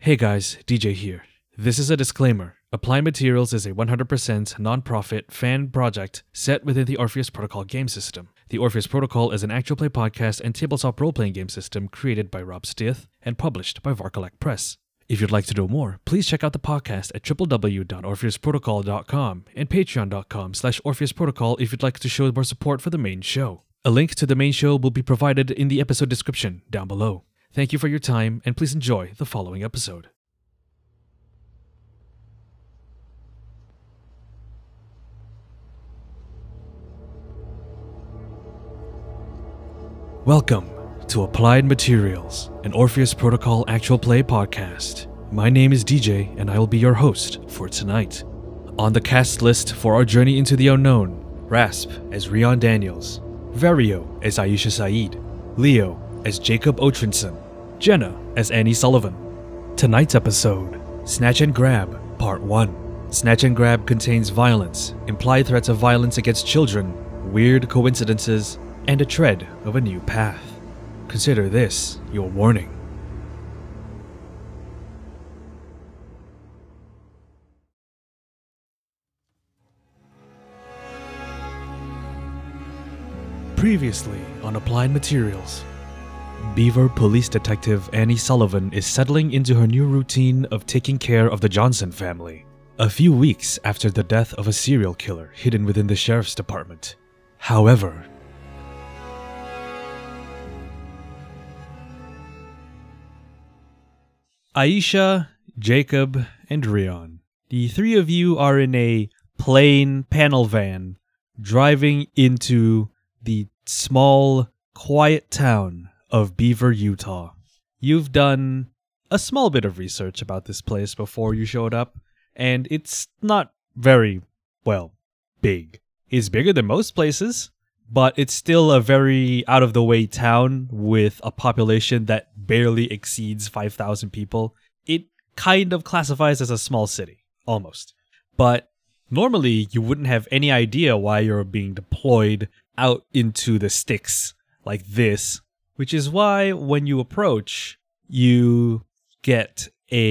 Hey guys, DJ here. This is a disclaimer. Applied Materials is a 100% non-profit fan project set within the Orpheus Protocol game system. The Orpheus Protocol is an actual play podcast and tabletop role-playing game system created by Rob Stith and published by Varkalek Press. If you'd like to know more, please check out the podcast at www.orpheusprotocol.com and patreon.com/orpheusprotocol if you'd like to show more support for the main show. A link to the main show will be provided in the episode description down below. Thank you for your time, and please enjoy the following episode. Welcome to Applied Materials, an Orpheus Protocol actual play podcast. My name is DJ, and I will be your host for tonight. On the cast list for our journey into the unknown, Rasp as Rion Daniels, Vario as Aisha Saeed, Leo as Jacob Otrinson, Jenna as Annie Sullivan. Tonight's episode, Snatch and Grab, Part 1. Snatch and Grab contains violence, implied threats of violence against children, weird coincidences, and a tread of a new path. Consider this your warning. Previously on Applied Materials, Beaver Police Detective Annie Sullivan is settling into her new routine of taking care of the Johnson family, a few weeks after the death of a serial killer hidden within the sheriff's department. However, Aisha, Jacob, and Rion, the three of you are in a plain panel van driving into the small, quiet town of Beaver, Utah. You've done a small bit of research about this place before you showed up, and it's not very, big. It's bigger than most places, but it's still a very out-of-the-way town with a population that barely exceeds 5,000 people. It kind of classifies as a small city, almost. But normally, you wouldn't have any idea why you're being deployed out into the sticks like this, which is why when you approach, you get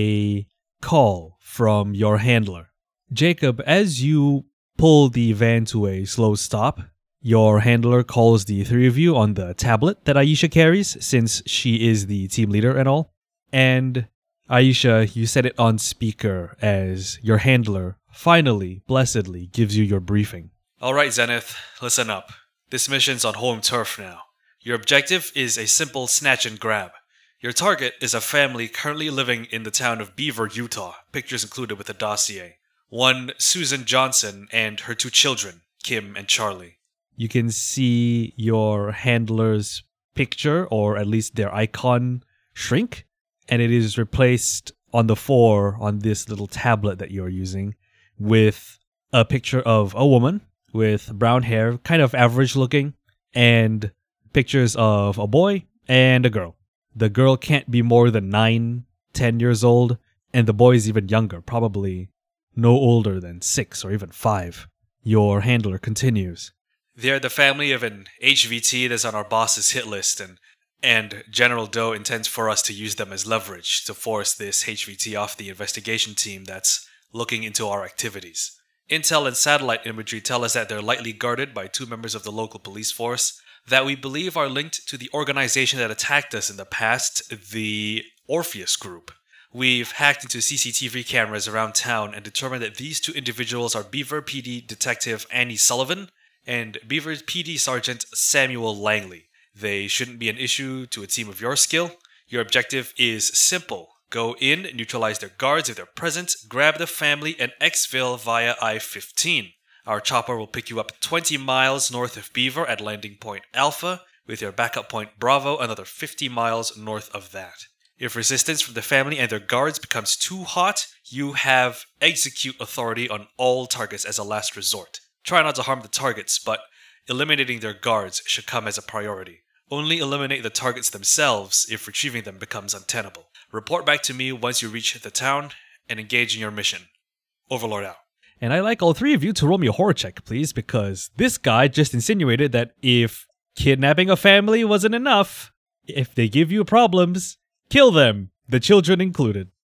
a call from your handler. Jacob, as you pull the van to a slow stop, your handler calls the three of you on the tablet that Aisha carries, since she is the team leader and all. And Aisha, you set it on speaker as your handler finally, blessedly, gives you your briefing. Alright, Zenith, listen up. This mission's on home turf now. Your objective is a simple snatch and grab. Your target is a family currently living in the town of Beaver, Utah, pictures included with the dossier. One Susan Johnson and her two children, Kim and Charlie. You can see your handler's picture, or at least their icon, shrink, and it is replaced on the fore on this little tablet that you're using with a picture of a woman with brown hair, kind of average looking, and pictures of a boy and a girl. The girl can't be more than 9, 10 years old, and the boy is even younger, probably no older than 6 or even 5. Your handler continues. They're the family of an HVT that's on our boss's hit list, and General Doe intends for us to use them as leverage to force this HVT off the investigation team that's looking into our activities. Intel and satellite imagery tell us that they're lightly guarded by 2 members of the local police force that we believe are linked to the organization that attacked us in the past, the Orpheus Group. We've hacked into CCTV cameras around town and determined that these 2 individuals are Beaver PD Detective Annie Sullivan and Beaver PD Sergeant Samuel Langley. They shouldn't be an issue to a team of your skill. Your objective is simple. Go in, neutralize their guards if they're present, grab the family, and exfil via I-15. Our chopper will pick you up 20 miles north of Beaver at landing point Alpha, with your backup point Bravo another 50 miles north of that. If resistance from the family and their guards becomes too hot, you have execute authority on all targets as a last resort. Try not to harm the targets, but eliminating their guards should come as a priority. Only eliminate the targets themselves if retrieving them becomes untenable. Report back to me once you reach the town and engage in your mission. Overlord out. And I'd like all three of you to roll me a horror check, please, because this guy just insinuated that if kidnapping a family wasn't enough, if they give you problems, kill them, the children included.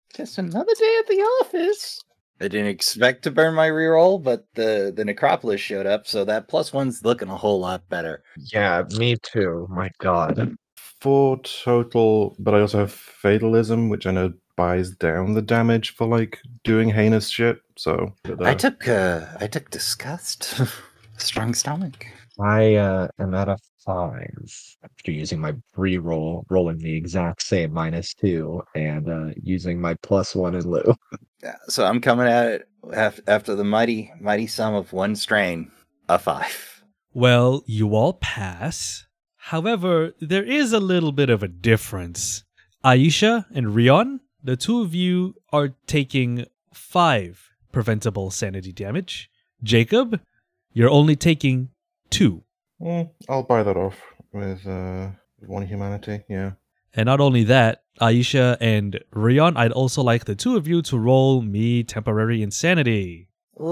Just another day at the office. I didn't expect to burn my reroll, but the Necropolis showed up, so that +1's looking a whole lot better. Yeah, me too. My God. 4 total, but I also have Fatalism, which I know buys down the damage for like doing heinous shit. So I took Disgust. Strong stomach. I am at a 5 after using my reroll, rolling the exact same -2, and using my +1 in lieu. Yeah, so I'm coming at it after the mighty sum of 1 strain, a 5. Well, you all pass. However, there is a little bit of a difference. Aisha and Rion, the two of you are taking 5 preventable sanity damage. Jacob, you're only taking 2. I'll buy that off with 1 humanity, yeah. And not only that, Aisha and Rion, I'd also like the two of you to roll me temporary insanity.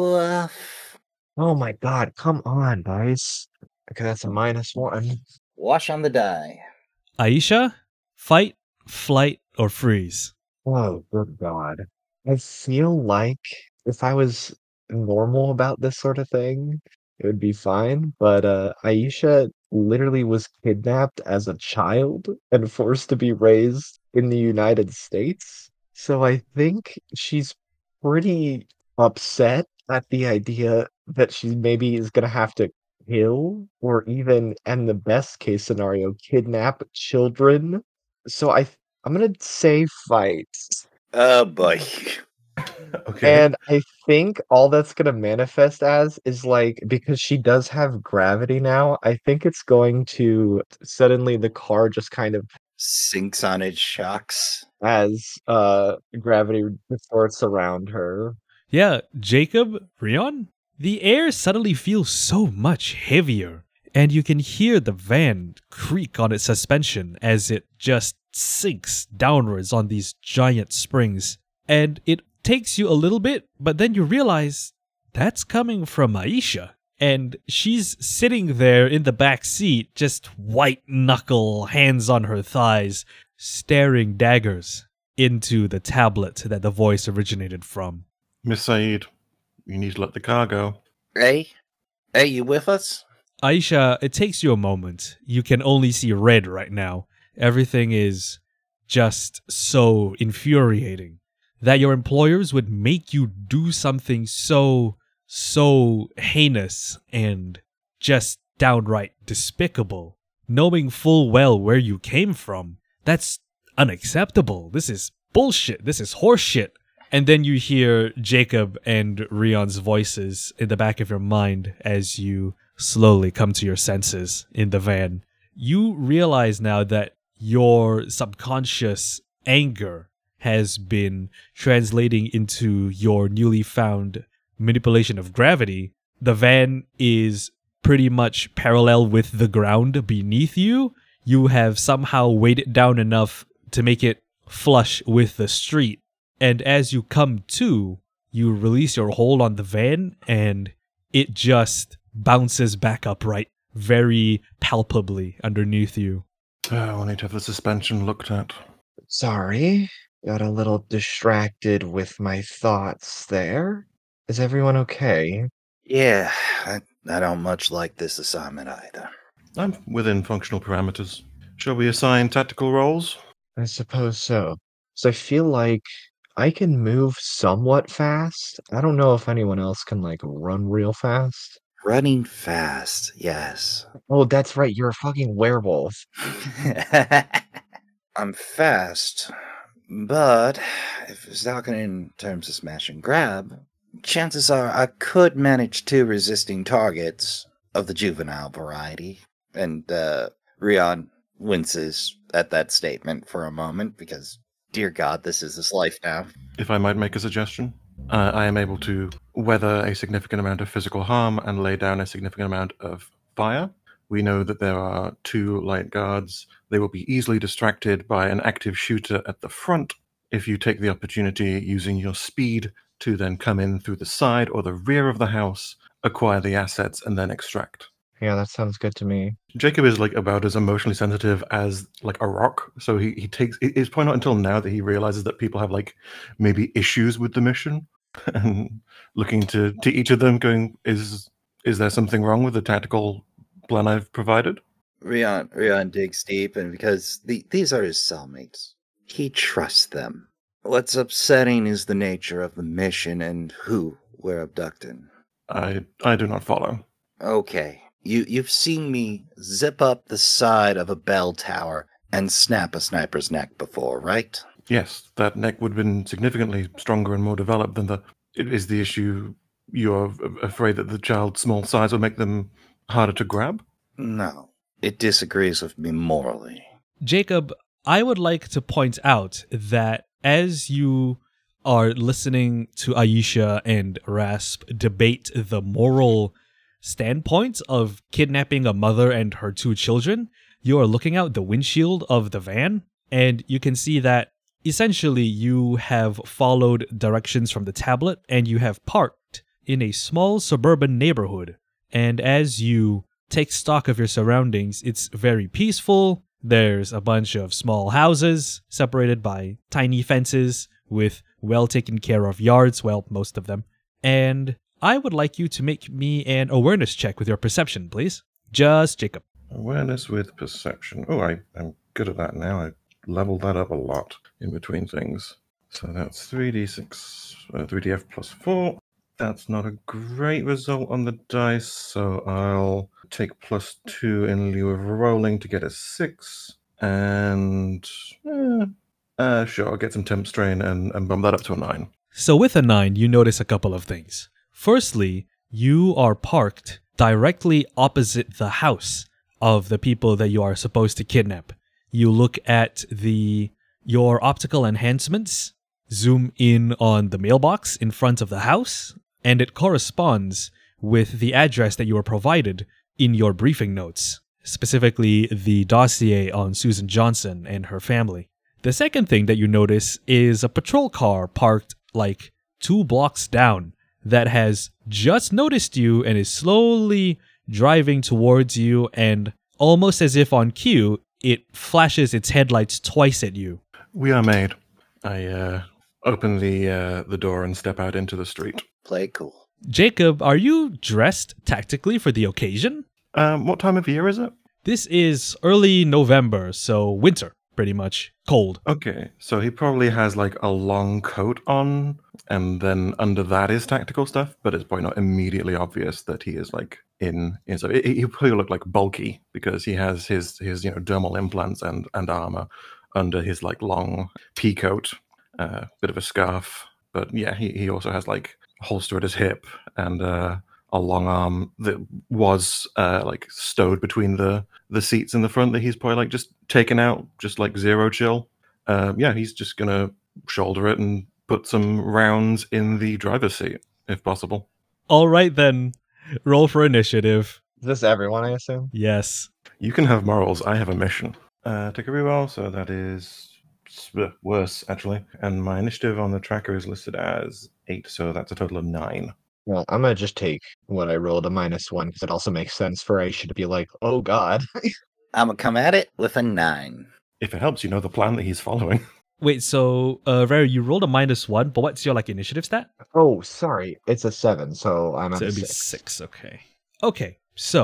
Woof. Oh my God, come on, guys. Okay, that's a -1. Wash on the die. Aisha, fight, flight, or freeze. Oh, good God. I feel like if I was normal about this sort of thing, it would be fine. But Aisha literally was kidnapped as a child and forced to be raised in the United States. So I think she's pretty upset at the idea that she maybe is going to have to kill or even, and the best case scenario, kidnap children. So I'm gonna say fight. Oh boy. Okay. And I think all that's gonna manifest as is like, because she does have gravity now, I think it's going to suddenly the car just kind of Sinks on its shocks. as gravity distorts around her. Yeah, Jacob, Rion, the air suddenly feels so much heavier, and you can hear the van creak on its suspension as it just sinks downwards on these giant springs. And it takes you a little bit, but then you realize that's coming from Aisha. And she's sitting there in the back seat, just white knuckle, hands on her thighs, staring daggers into the tablet that the voice originated from. Miss Saeed, you need to let the car go. Hey, you with us? Aisha, it takes you a moment. You can only see red right now. Everything is just so infuriating that your employers would make you do something so heinous and just downright despicable, knowing full well where you came from. That's unacceptable. This is bullshit. This is horseshit. And then you hear Jacob and Rion's voices in the back of your mind as you slowly come to your senses in the van. You realize now that your subconscious anger has been translating into your newly found manipulation of gravity. The van is pretty much parallel with the ground beneath you. You have somehow weighed it down enough to make it flush with the street. And as you come to, you release your hold on the van and it just bounces back upright very palpably underneath you. I need to have the suspension looked at. Sorry, got a little distracted with my thoughts there. Is everyone okay? Yeah, I don't much like this assignment either. I'm within functional parameters. Shall we assign tactical roles? I suppose so. So I feel like I can move somewhat fast. I don't know if anyone else can like run real fast. Running fast, yes. Oh, that's right. You're a fucking werewolf. I'm fast, but if it's talking in terms of smash and grab, chances are I could manage 2 resisting targets of the juvenile variety. And Rion winces at that statement for a moment because, dear God, this is his life now. If I might make a suggestion, I am able to weather a significant amount of physical harm and lay down a significant amount of fire. We know that there are 2 light guards. They will be easily distracted by an active shooter at the front. If you take the opportunity using your speed to then come in through the side or the rear of the house, acquire the assets, and then extract. Yeah, that sounds good to me. Jacob is like about as emotionally sensitive as like a rock. So he takes it's probably not until now that he realizes that people have like maybe issues with the mission and looking to each of them going, is there something wrong with the tactical plan I've provided? Rion digs deep, and because these are his cellmates, he trusts them. What's upsetting is the nature of the mission and who we're abducting. I do not follow. Okay, you've seen me zip up the side of a bell tower and snap a sniper's neck before, right? Yes, that neck would have been significantly stronger and more developed than the. It is the issue. You're afraid that the child's small size will make them harder to grab? No, it disagrees with me morally. Jacob, I would like to point out that as you are listening to Aisha and Rasp debate the moral standpoint of kidnapping a mother and her 2 children, you are looking out the windshield of the van, and you can see that essentially you have followed directions from the tablet and you have parked in a small suburban neighborhood. And as you take stock of your surroundings, it's very peaceful. There's a bunch of small houses separated by tiny fences with well taken care of yards, well, most of them. And I would like you to make me an awareness check with your perception, please. Just Jacob. Awareness with perception. Oh, I'm good at that now. I leveled that up a lot in between things. So that's 3d6, 3df plus 4. That's not a great result on the dice, so I'll take plus 2 in lieu of rolling to get a 6. And sure, I'll get some temp strain and bump that up to a 9. So with a 9, you notice a couple of things. Firstly, you are parked directly opposite the house of the people that you are supposed to kidnap. You look at your optical enhancements, zoom in on the mailbox in front of the house, and it corresponds with the address that you were provided in your briefing notes, specifically the dossier on Susan Johnson and her family. The second thing that you notice is a patrol car parked like 2 blocks down that has just noticed you and is slowly driving towards you, and almost as if on cue, it flashes its headlights twice at you. We are made. I open the door and step out into the street. Play cool. Jacob, are you dressed tactically for the occasion? What time of year is it? This is early November, so winter, pretty much. Cold. Okay, so he probably has like a long coat on, and then under that is tactical stuff, but it's probably not immediately obvious that he is like so he probably look like bulky because he has his dermal implants and armor under his like long pea coat, bit of a scarf, but yeah, he also has like a holster at his hip and a long arm that was like stowed between the seats in the front that he's probably like just taken out, just like zero chill. Yeah, he's just gonna shoulder it and put some rounds in the driver's seat if possible. All right then, roll for initiative. Is this everyone, I assume? Yes. You can have morals. I have a mission. Take a reroll, so that is worse actually. And my initiative on the tracker is listed as 8, so that's a total of 9. Well, I'm gonna just take what I rolled a -1 because it also makes sense for Aisha to be like, oh god. I'm gonna come at it with a 9. If it helps, you know the plan that he's following. Wait, so Rare, you rolled a -1, but what's your like initiative stat? Oh, sorry. It's a 7, so I'm at So a it'd be 6. 6, okay. Okay,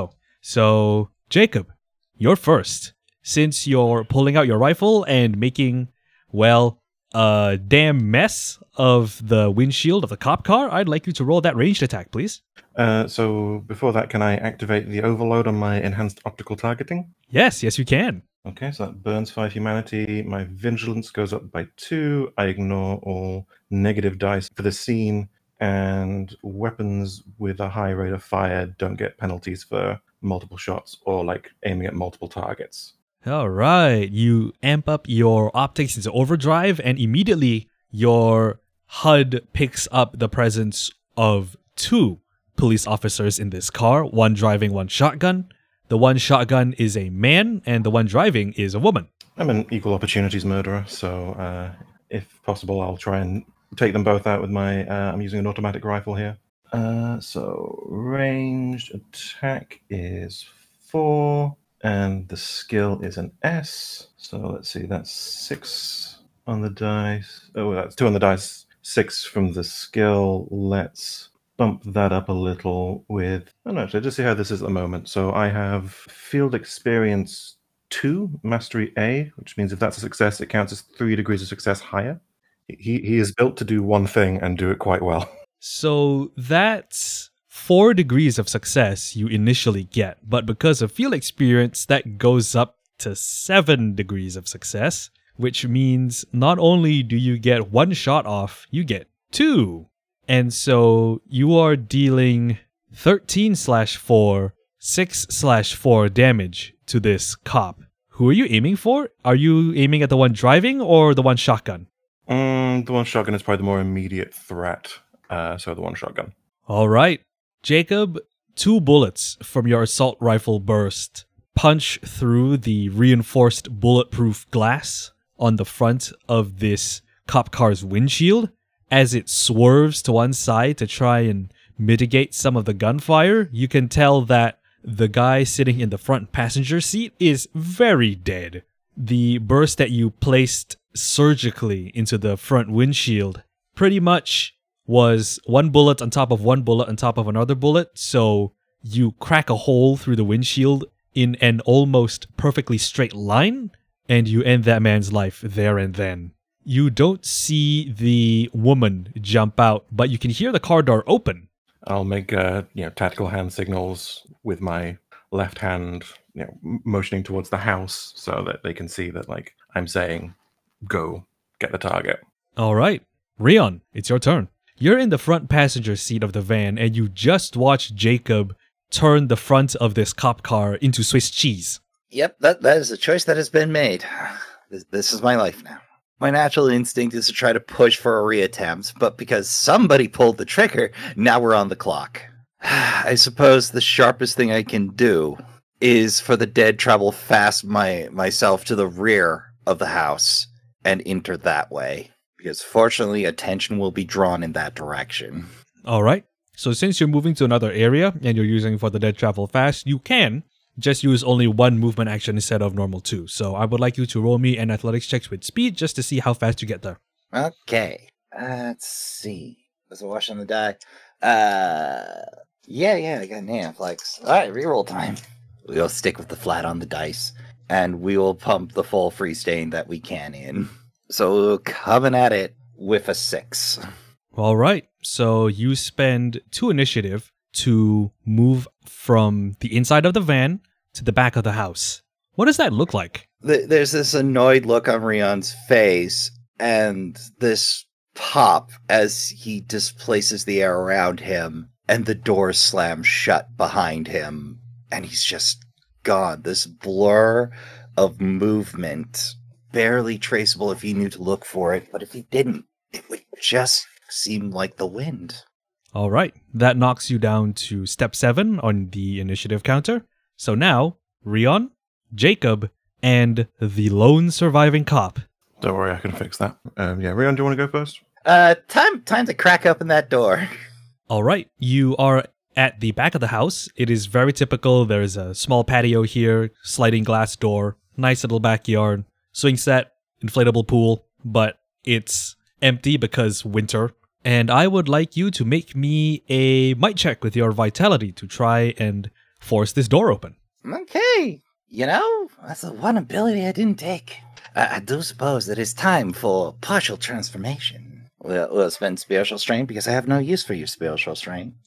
so Jacob, you're first. Since you're pulling out your rifle and making, well, a damn mess of the windshield of the cop car, I'd like you to roll that ranged attack, please. So before that, can I activate the overload on my enhanced optical targeting? Yes, you can. Okay, so that burns 5 humanity. My vigilance goes up by 2. I ignore all negative dice for the scene, and weapons with a high rate of fire don't get penalties for multiple shots or like aiming at multiple targets. All right, you amp up your optics into overdrive, and immediately your HUD picks up the presence of 2 police officers in this car, one driving, one shotgun. The one shotgun is a man, and the one driving is a woman. I'm an equal opportunities murderer, so if possible, I'll try and take them both out with my. I'm using an automatic rifle here. So ranged attack is 4, and the skill is an S. So let's see, that's 6 on the dice. Oh, that's 2 on the dice, 6 from the skill. Let's bump that up a little with... Oh, no, actually, just see how this is at the moment. So I have Field Experience 2, Mastery A, which means if that's a success, it counts as 3 degrees of success higher. He is built to do one thing and do it quite well. So that's 4 degrees of success you initially get, but because of field experience, that goes up to 7 degrees of success, which means not only do you get 1 shot off, you get 2. And so you are dealing 13/4, 6/4 damage to this cop. Who are you aiming for? Are you aiming at the one driving or the one shotgun? The one shotgun is probably the more immediate threat. So the one shotgun. All right. Jacob, 2 bullets from your assault rifle burst punch through the reinforced bulletproof glass on the front of this cop car's windshield as it swerves to one side to try and mitigate some of the gunfire. You can tell that the guy sitting in the front passenger seat is very dead. The burst that you placed surgically into the front windshield pretty much was 1 bullet on top of 1 bullet on top of another bullet, so you crack a hole through the windshield in an almost perfectly straight line, and you end that man's life there and then. You don't see the woman jump out, but you can hear the car door open. I'll make tactical hand signals with my left hand, motioning towards the house so that they can see that, like, I'm saying, go get the target. All right, Rion, it's your turn. You're in the front passenger seat of the van, and you just watched Jacob turn the front of this cop car into Swiss cheese. Yep, that is a choice that has been made. This is my life now. My natural instinct is to try to push for a reattempt, but because somebody pulled the trigger, now we're on the clock. I suppose the sharpest thing I can do is for the dead travel fast myself to the rear of the house and enter that way. Because fortunately, attention will be drawn in that direction. All right. So since you're moving to another area and you're using for the dead travel fast, you can just use only 1 movement action instead of normal 2. So I would like you to roll me an athletics check with speed just to see how fast you get there. Okay. Let's see. Was it wash on the die? Yeah, I got an athletics. All right, reroll time. We'll stick with the flat on the dice, and we will pump the full free stain that we can in. So we're coming at it with a 6. All right. So you spend 2 initiative to move from the inside of the van to the back of the house. What does that look like? There's this annoyed look on Rion's face, and this pop as he displaces the air around him, and the door slams shut behind him, and he's just gone. This blur of movement, barely traceable if he knew to look for it, but if he didn't, it would just seem like the wind. All right. That knocks you down to step 7 on the initiative counter. So now, Rion, Jacob, and the lone surviving cop. Don't worry, I can fix that. Rion, do you want to go first? Time to crack open that door. All right. You are at the back of the house. It is very typical. There's a small patio here, sliding glass door, nice little backyard, swing set, inflatable pool, but it's empty because winter. And I would like you to make me a might check with your vitality to try and force this door open. Okay. That's the one ability I didn't take. I do suppose that it's time for partial transformation. We'll spend spiritual strain because I have no use for your spiritual strain.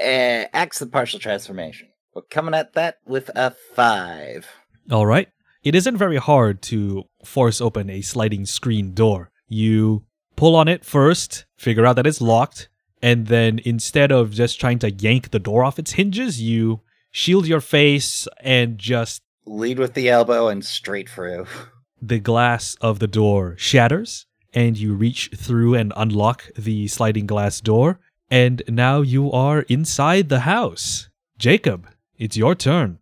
Axe the partial transformation. We're coming at that with a 5. All right. It isn't very hard to force open a sliding screen door. You pull on it first, figure out that it's locked, and then instead of just trying to yank the door off its hinges, you shield your face and just lead with the elbow and straight through. The glass of the door shatters, and you reach through and unlock the sliding glass door, and now you are inside the house. Jacob, it's your turn.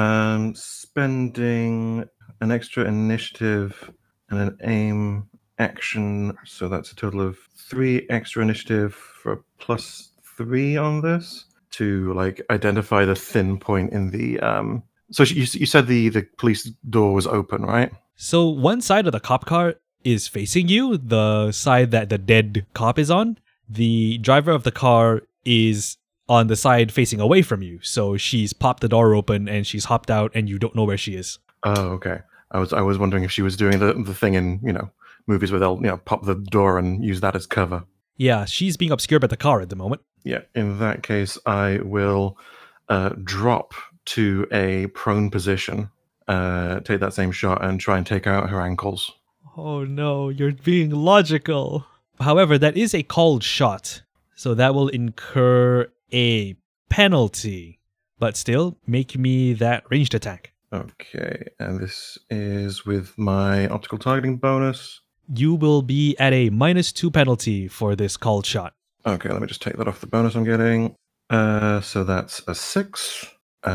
Spending an extra initiative and an aim action, so that's a total of 3 extra initiative for a 3 on this to like identify the thin point in the. So you said the police door was open, right? So one side of the cop car is facing you, the side that the dead cop is on. The driver of the car is on the side facing away from you. So she's popped the door open and she's hopped out and you don't know where she is. Oh, okay. I was wondering if she was doing the thing in, movies where they'll, pop the door and use that as cover. Yeah, she's being obscured by the car at the moment. Yeah, in that case, I will drop to a prone position, take that same shot, and try and take out her ankles. Oh no, you're being logical. However, that is a called shot, so that will incur a penalty. But still, make me that ranged attack. Okay, and this is with my optical targeting bonus. You will be at a -2 penalty for this called shot. Okay, let me just take that off the bonus I'm getting. So that's a 6.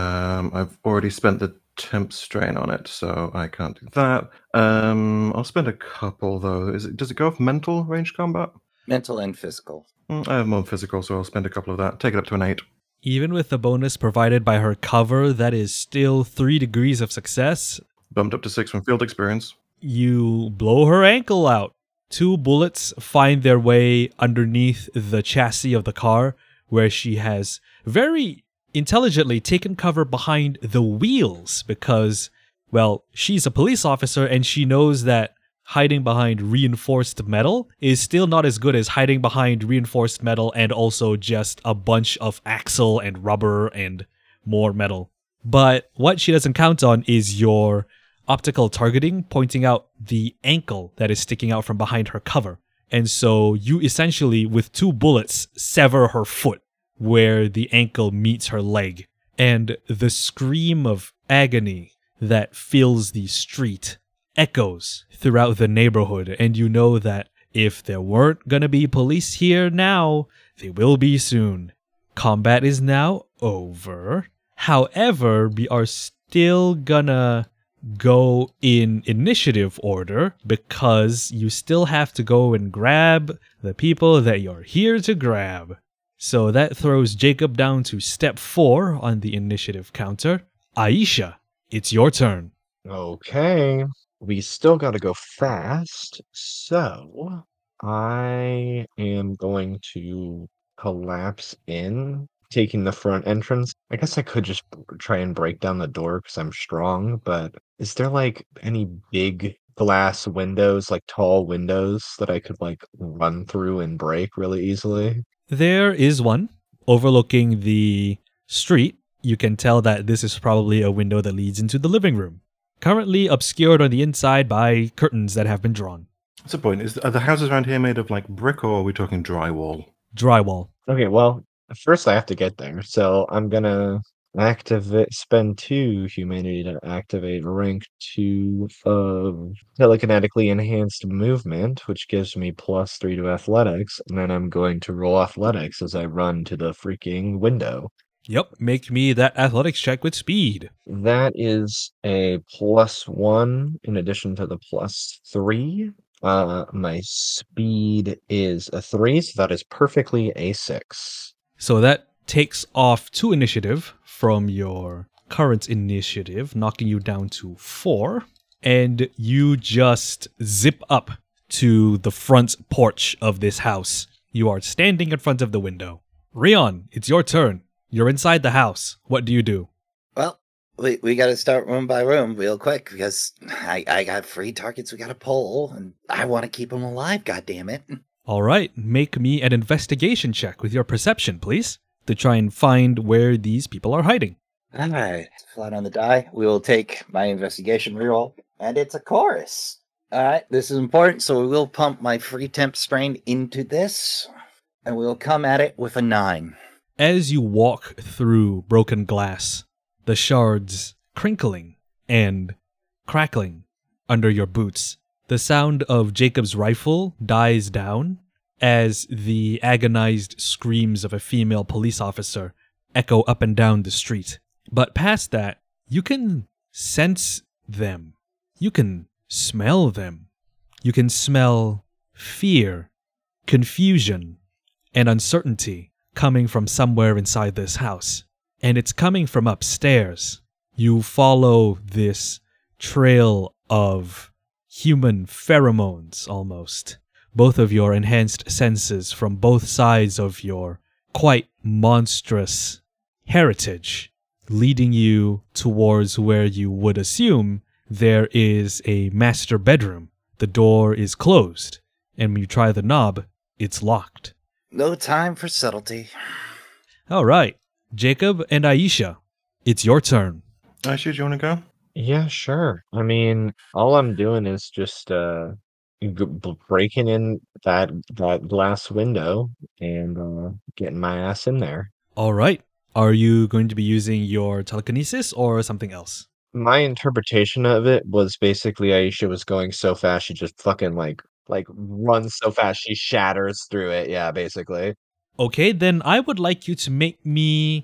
I've already spent the temp strain on it, so I can't do that. I'll spend a couple, though. Does it go off mental range combat? Mental and physical. I have more physical, so I'll spend a couple of that. Take it up to an 8. Even with the bonus provided by her cover, that is still 3 degrees of success. Bumped up to 6 from field experience. You blow her ankle out. 2 bullets find their way underneath the chassis of the car, where she has very intelligently taken cover behind the wheels because, well, she's a police officer and she knows that hiding behind reinforced metal is still not as good as hiding behind reinforced metal and also just a bunch of axle and rubber and more metal. But what she doesn't count on is your optical targeting pointing out the ankle that is sticking out from behind her cover. And so you essentially, with 2 bullets, sever her foot where the ankle meets her leg. And the scream of agony that fills the street echoes throughout the neighborhood. And you know that if there weren't gonna be police here now, they will be soon. Combat is now over. However, we are still gonna go in initiative order because you still have to go and grab the people that you're here to grab. So that throws Jacob down to step 4 on the initiative counter. Aisha, it's your turn. Okay. We still got to go fast. So I am going to collapse in, taking the front entrance. I guess I could just try and break down the door because I'm strong, but is there like any big glass windows, like tall windows that I could like run through and break really easily? There is one overlooking the street. You can tell that this is probably a window that leads into the living room, currently obscured on the inside by curtains that have been drawn. That's the point. Are the houses around here made of like brick, or are we talking drywall? Drywall. Okay, well, first I have to get there, so I'm gonna spend 2 humanity to activate rank 2 of telekinetically enhanced movement, which gives me +3 to athletics, and then I'm going to roll athletics as I run to the freaking window. Yep, make me that athletics check with speed. That is a +1 in addition to the +3. My speed is a 3, so that is perfectly a 6. So that takes off 2 initiative from your current initiative, knocking you down to 4. And you just zip up to the front porch of this house. You are standing in front of the window. Rion, it's your turn. You're inside the house. What do you do? Well, we got to start room by room real quick because I got 3 targets we got to pull, and I want to keep them alive, goddammit. All right, make me an investigation check with your perception, please, to try and find where these people are hiding. All right, flat on the die. We will take my investigation reroll, and it's a chorus. All right, this is important, so we will pump my free temp strain into this, and we'll come at it with a 9. As you walk through broken glass, the shards crinkling and crackling under your boots, the sound of Jacob's rifle dies down as the agonized screams of a female police officer echo up and down the street. But past that, you can sense them. You can smell them. You can smell fear, confusion, and uncertainty coming from somewhere inside this house. And it's coming from upstairs. You follow this trail of human pheromones almost. Both of your enhanced senses from both sides of your quite monstrous heritage, leading you towards where you would assume there is a master bedroom. The door is closed, and when you try the knob, it's locked. No time for subtlety. All right, Jacob and Aisha, it's your turn. Aisha, do you want to go? Yeah, sure. I mean, all I'm doing is just breaking in that glass window and getting my ass in there. All right. Are you going to be using your telekinesis or something else? My interpretation of it was basically Aisha was going so fast she just fucking like runs so fast she shatters through it. Yeah, basically. Okay, then I would like you to make me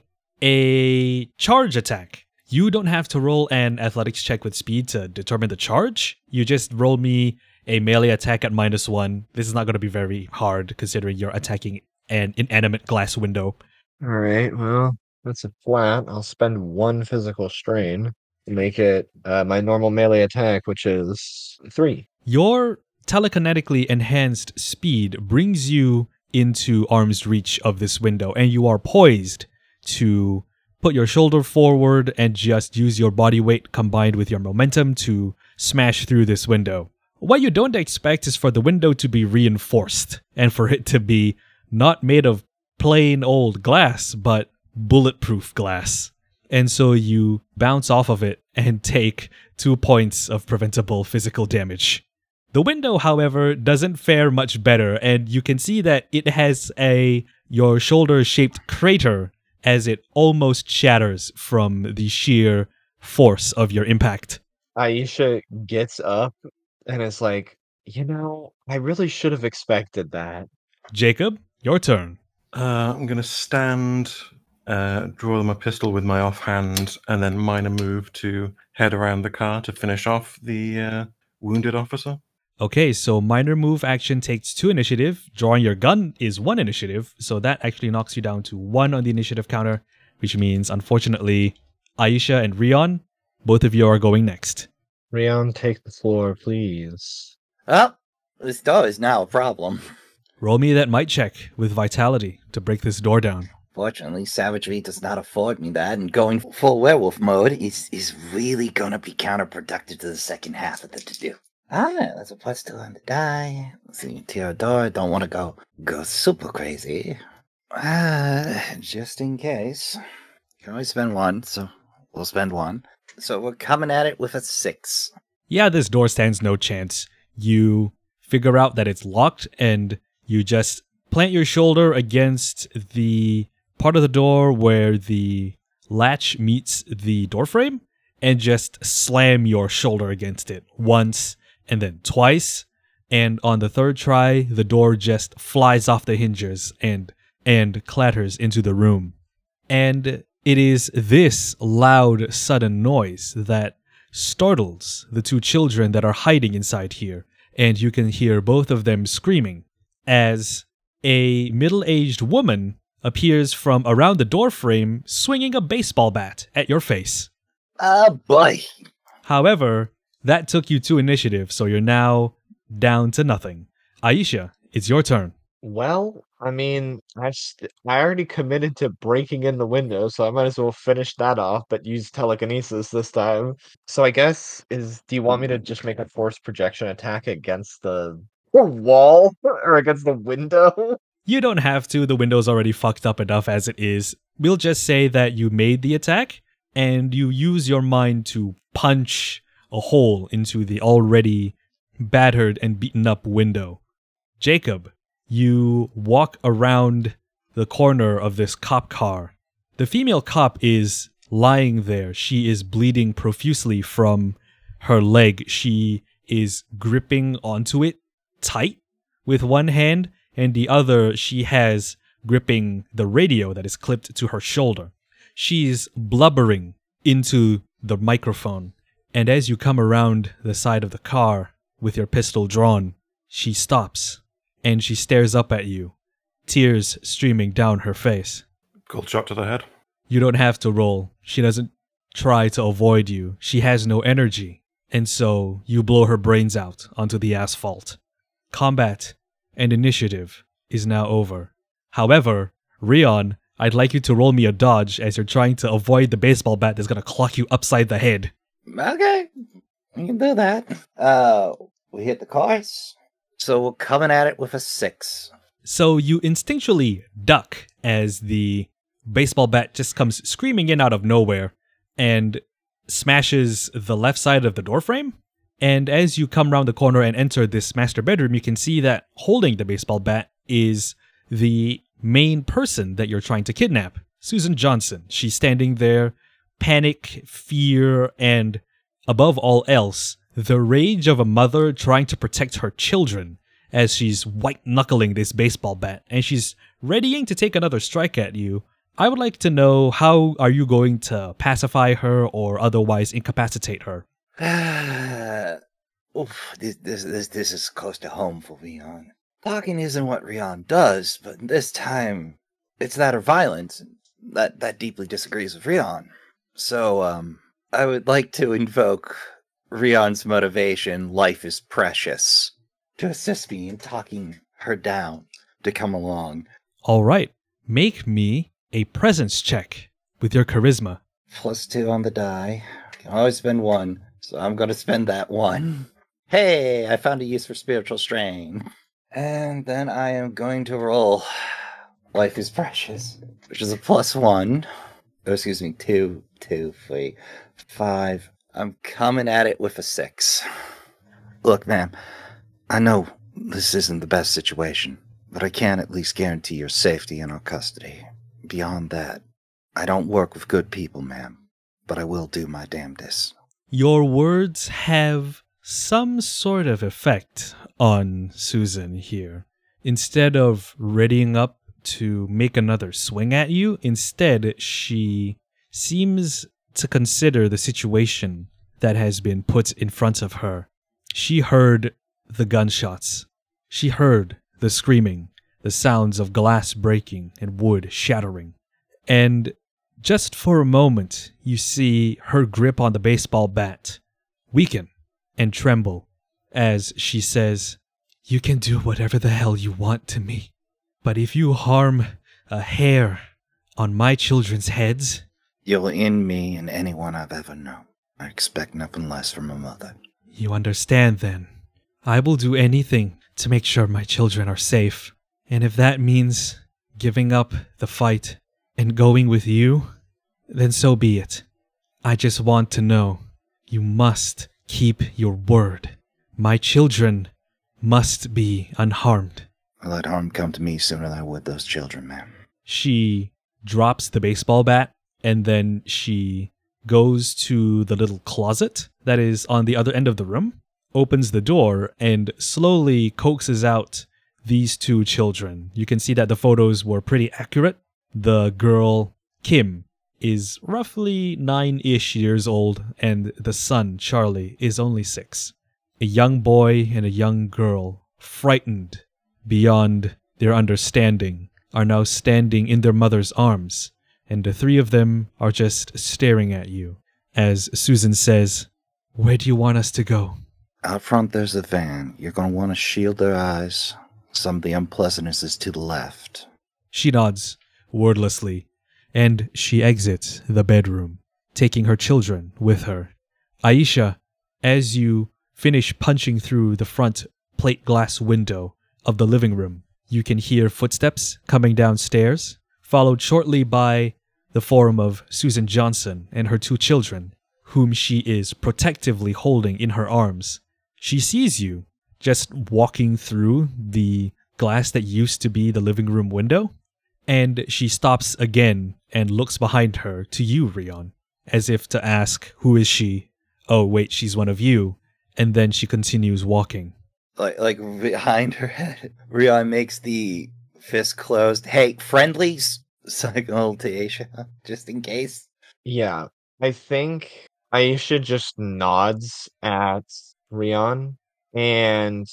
a charge attack. You don't have to roll an athletics check with speed to determine the charge. You just roll me a melee attack at -1. This is not going to be very hard considering you're attacking an inanimate glass window. All right, well, that's a flat. I'll spend 1 physical strain to make it my normal melee attack, which is 3. Your telekinetically enhanced speed brings you into arm's reach of this window, and you are poised to put your shoulder forward and just use your body weight combined with your momentum to smash through this window. What you don't expect is for the window to be reinforced and for it to be not made of plain old glass, but bulletproof glass. And so you bounce off of it and take 2 points of preventable physical damage. The window, however, doesn't fare much better, and you can see that it has your shoulder-shaped crater as it almost shatters from the sheer force of your impact. Aisha gets up and is like, I really should have expected that. Jacob, your turn. I'm going to stand, draw my pistol with my offhand, and then minor move to head around the car to finish off the wounded officer. Okay, so minor move action takes 2 initiative. Drawing your gun is 1 initiative, so that actually knocks you down to 1 on the initiative counter, which means, unfortunately, Aisha and Rion, both of you are going next. Rion, take the floor, please. Oh, this door is now a problem. Roll me that might check with vitality to break this door down. Fortunately, savagery does not afford me that, and going full werewolf mode is really gonna be counterproductive to the second half of the to-do. That's a +2 on the die. Let's see, Theodore, don't want to go super crazy. Just in case. You can always spend 1, so we'll spend 1. So we're coming at it with a 6. Yeah, this door stands no chance. You figure out that it's locked, and you just plant your shoulder against the part of the door where the latch meets the doorframe, and just slam your shoulder against it once, and then twice, and on the 3rd try, the door just flies off the hinges and clatters into the room. And it is this loud, sudden noise that startles the 2 children that are hiding inside here, and you can hear both of them screaming as a middle-aged woman appears from around the doorframe swinging a baseball bat at your face. Oh boy. However, that took you 2 initiative, so you're now down to nothing. Aisha, it's your turn. Well, I mean, I already committed to breaking in the window, so I might as well finish that off, but use telekinesis this time. So I guess do you want me to just make a force projection attack against the wall or against the window? You don't have to. The window's already fucked up enough as it is. We'll just say that you made the attack, and you use your mind to punch a hole into the already battered and beaten up window. Jacob, you walk around the corner of this cop car. The female cop is lying there. She is bleeding profusely from her leg. She is gripping onto it tight with one hand, and the other she has gripping the radio that is clipped to her shoulder. She's blubbering into the microphone. And as you come around the side of the car with your pistol drawn, she stops and she stares up at you. tears streaming down her face. Cold shot to the head. You don't have to roll. She doesn't try to avoid you. She has no energy. And so you blow her brains out onto the asphalt. Combat and initiative is now over. However, Rion, I'd like you to roll me a dodge as you're trying to avoid the baseball bat that's going to clock you upside the head. Okay, we can do that. We hit the course, so we're coming at it with a 6. So you instinctually duck as the baseball bat just comes screaming in out of nowhere and smashes the left side of the doorframe. And as you come around the corner and enter this master bedroom, you can see that holding the baseball bat is the main person that you're trying to kidnap, Susan Johnson. She's standing there, panic, fear, and above all else, the rage of a mother trying to protect her children as she's white-knuckling this baseball bat, and she's readying to take another strike at you. I would like to know, how are you going to pacify her or otherwise incapacitate her? This is close to home for Rion. Talking isn't what Rion does, but this time it's that or violence that deeply disagrees with Rion. So, I would like to invoke Rion's motivation, life is precious, to assist me in talking her down to come along. All right, make me a presence check with your charisma. +2 on the die. Can always spend 1, so I'm going to spend that 1. Hey, I found a use for spiritual strain. And then I am going to roll Life is Precious, which is a +1. Oh, excuse me, 2, 3, 5. I'm coming at it with a 6. Look, ma'am, I know this isn't the best situation, but I can at least guarantee your safety in our custody. Beyond that, I don't work with good people, ma'am, but I will do my damnedest. Your words have some sort of effect on Susan here. Instead of readying up to make another swing at you, instead she seems to consider the situation that has been put in front of her. She heard the gunshots. She heard the screaming, the sounds of glass breaking and wood shattering. And just for a moment, you see her grip on the baseball bat weaken and tremble as she says, "You can do whatever the hell you want to me, but if you harm a hair on my children's heads..." You'll end me and anyone I've ever known. I expect nothing less from a mother. "You understand then. I will do anything to make sure my children are safe. And if that means giving up the fight and going with you, then so be it. I just want to know, you must keep your word. My children must be unharmed." I'll let harm come to me sooner than I would those children, ma'am. She drops the baseball bat and then she goes to the little closet that is on the other end of the room, opens the door, and slowly coaxes out these 2 children. You can see that the photos were pretty accurate. The girl, Kim, is roughly 9-ish years old, and the son, Charlie, is only 6. A young boy and a young girl, frightened beyond their understanding, are now standing in their mother's arms, and the 3 of them are just staring at you. As Susan says, "Where do you want us to go?" Out front there's a van. You're going to want to shield their eyes. Some of the unpleasantness is to the left. She nods wordlessly, and she exits the bedroom, taking her children with her. Aisha, as you finish punching through the front plate glass window of the living room, you can hear footsteps coming downstairs, followed shortly by the form of Susan Johnson and her 2 children, whom she is protectively holding in her arms. She sees you just walking through the glass that used to be the living room window, and she stops again and looks behind her to you, Rion, as if to ask, "Who is she? Oh, wait, she's one of you." And then she continues walking. Like behind her head, Rion makes the fist closed. "Hey, friendlies!" Signal to Aisha, just in case. Yeah, I think Aisha just nods at Rion, and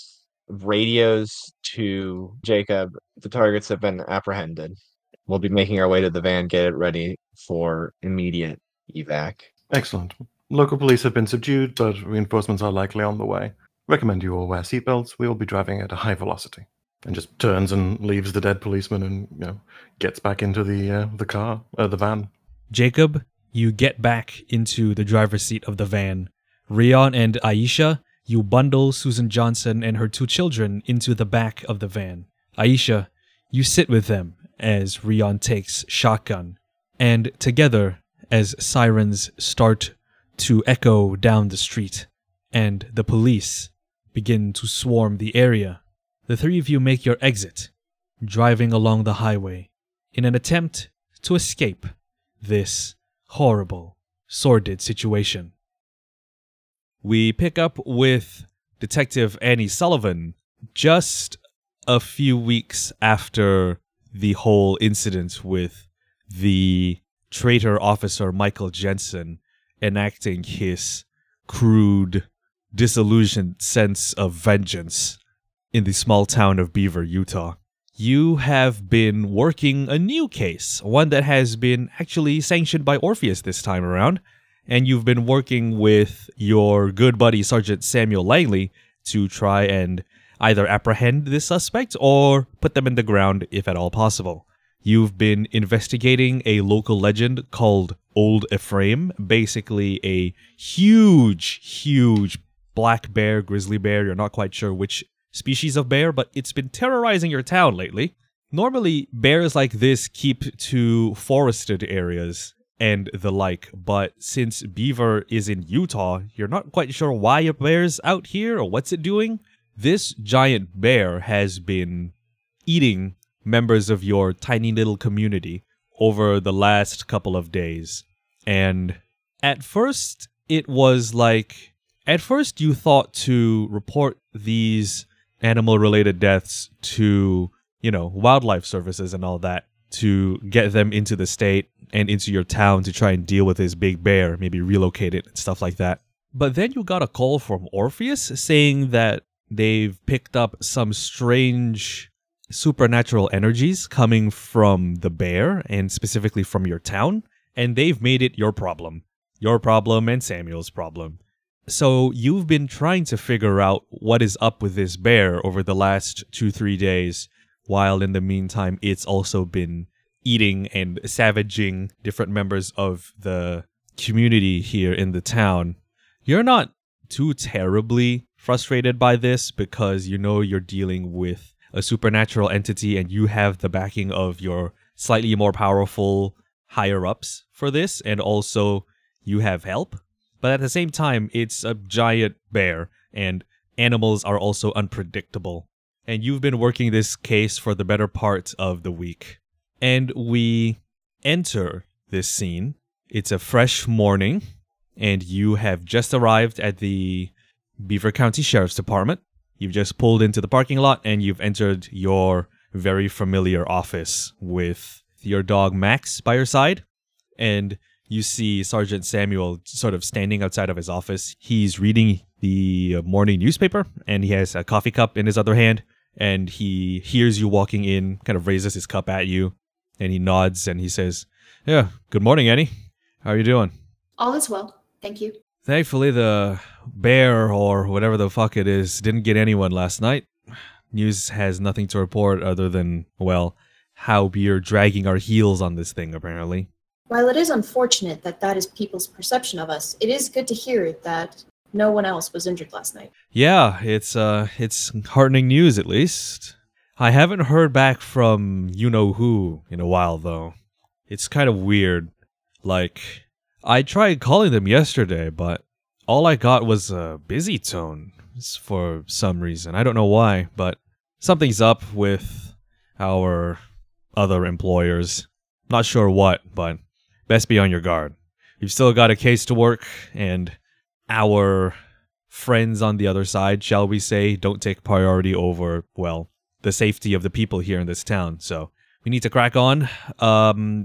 radios to Jacob. The targets have been apprehended. We'll be making our way to the van, get it ready for immediate evac. Excellent. Local police have been subdued, but reinforcements are likely on the way. Recommend you all wear seatbelts. We will be driving at a high velocity. And just turns and leaves the dead policeman and gets back into the van. Jacob, you get back into the driver's seat of the van. Rion and Aisha, you bundle Susan Johnson and her 2 children into the back of the van. Aisha, you sit with them as Rion takes shotgun. And together, as sirens start to echo down the street and the police begin to swarm the area, the 3 of you make your exit, driving along the highway in an attempt to escape this horrible, sordid situation. We pick up with Detective Annie Sullivan just a few weeks after the whole incident with the traitor officer Michael Jensen enacting his crude, disillusioned sense of vengeance in the small town of Beaver, Utah. You have been working a new case, one that has been actually sanctioned by Orpheus this time around, and you've been working with your good buddy Sergeant Samuel Langley to try and either apprehend this suspect or put them in the ground if at all possible. You've been investigating a local legend called Old Ephraim, basically a huge black bear, grizzly bear, you're not quite sure which species of bear, but it's been terrorizing your town lately. Normally, bears like this keep to forested areas and the like, but since Beaver is in Utah, you're not quite sure why a bear's out here or what's it doing. This giant bear has been eating members of your tiny little community over the last couple of days. And at first, you thought to report these animal-related deaths to, wildlife services and all that, to get them into the state and into your town to try and deal with this big bear, maybe relocate it and stuff like that. But then you got a call from Orpheus saying that they've picked up some strange supernatural energies coming from the bear and specifically from your town, and they've made it your problem and Samuel's problem. So you've been trying to figure out what is up with this bear over the last 2-3 days, while in the meantime it's also been eating and savaging different members of the community here in the town. You're not too terribly frustrated by this because you're dealing with a supernatural entity and you have the backing of your slightly more powerful higher-ups for this, and also you have help. But at the same time, it's a giant bear, and animals are also unpredictable. And you've been working this case for the better part of the week. And we enter this scene. It's a fresh morning, and you have just arrived at the Beaver County Sheriff's Department. You've just pulled into the parking lot, and you've entered your very familiar office with your dog Max by your side. And you see Sergeant Samuel sort of standing outside of his office. He's reading the morning newspaper, and he has a coffee cup in his other hand, and he hears you walking in, kind of raises his cup at you, and he nods, and he says, "Yeah, good morning, Annie. How are you doing?" All is well, thank you. Thankfully, the bear, or whatever the fuck it is, didn't get anyone last night. News has nothing to report other than, how we're dragging our heels on this thing, apparently. While it is unfortunate that is people's perception of us, it is good to hear that no one else was injured last night. Yeah, it's heartening news, at least. I haven't heard back from you-know-who in a while, though. It's kind of weird. I tried calling them yesterday, but all I got was a busy tone for some reason. I don't know why, but something's up with our other employers. Not sure what, but best be on your guard. You've still got a case to work, and our friends on the other side, shall we say, don't take priority over, the safety of the people here in this town. So we need to crack on.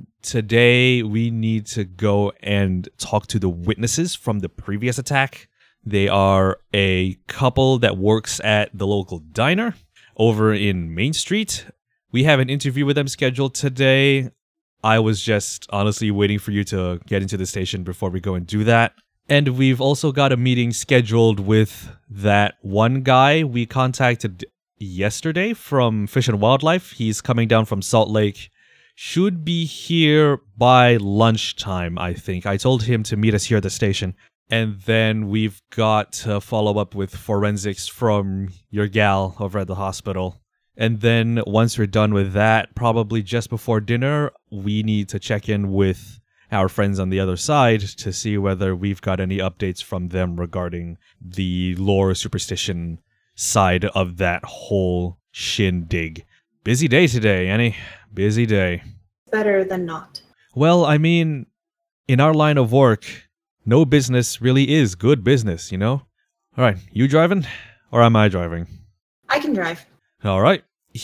Today, we need to go and talk to the witnesses from the previous attack They are a couple that works at the local diner over in Main Street. We have an interview with them scheduled today. I was just honestly waiting for you to get into the station before we go and do that. And we've also got a meeting scheduled with that one guy we contacted yesterday from Fish and Wildlife. He's coming down from Salt Lake. Should be here by lunchtime, I think. I told him to meet us here at the station. And then we've got to follow up with forensics from your gal over at the hospital. And then once we're done with that, probably just before dinner, we need to check in with our friends on the other side to see whether we've got any updates from them regarding the lore superstition side of that whole shindig. Busy day today, Annie. Busy day. Better than not. Well, I mean, in our line of work, no business really is good business, you know? All right, you driving or am I driving? I can drive. All right.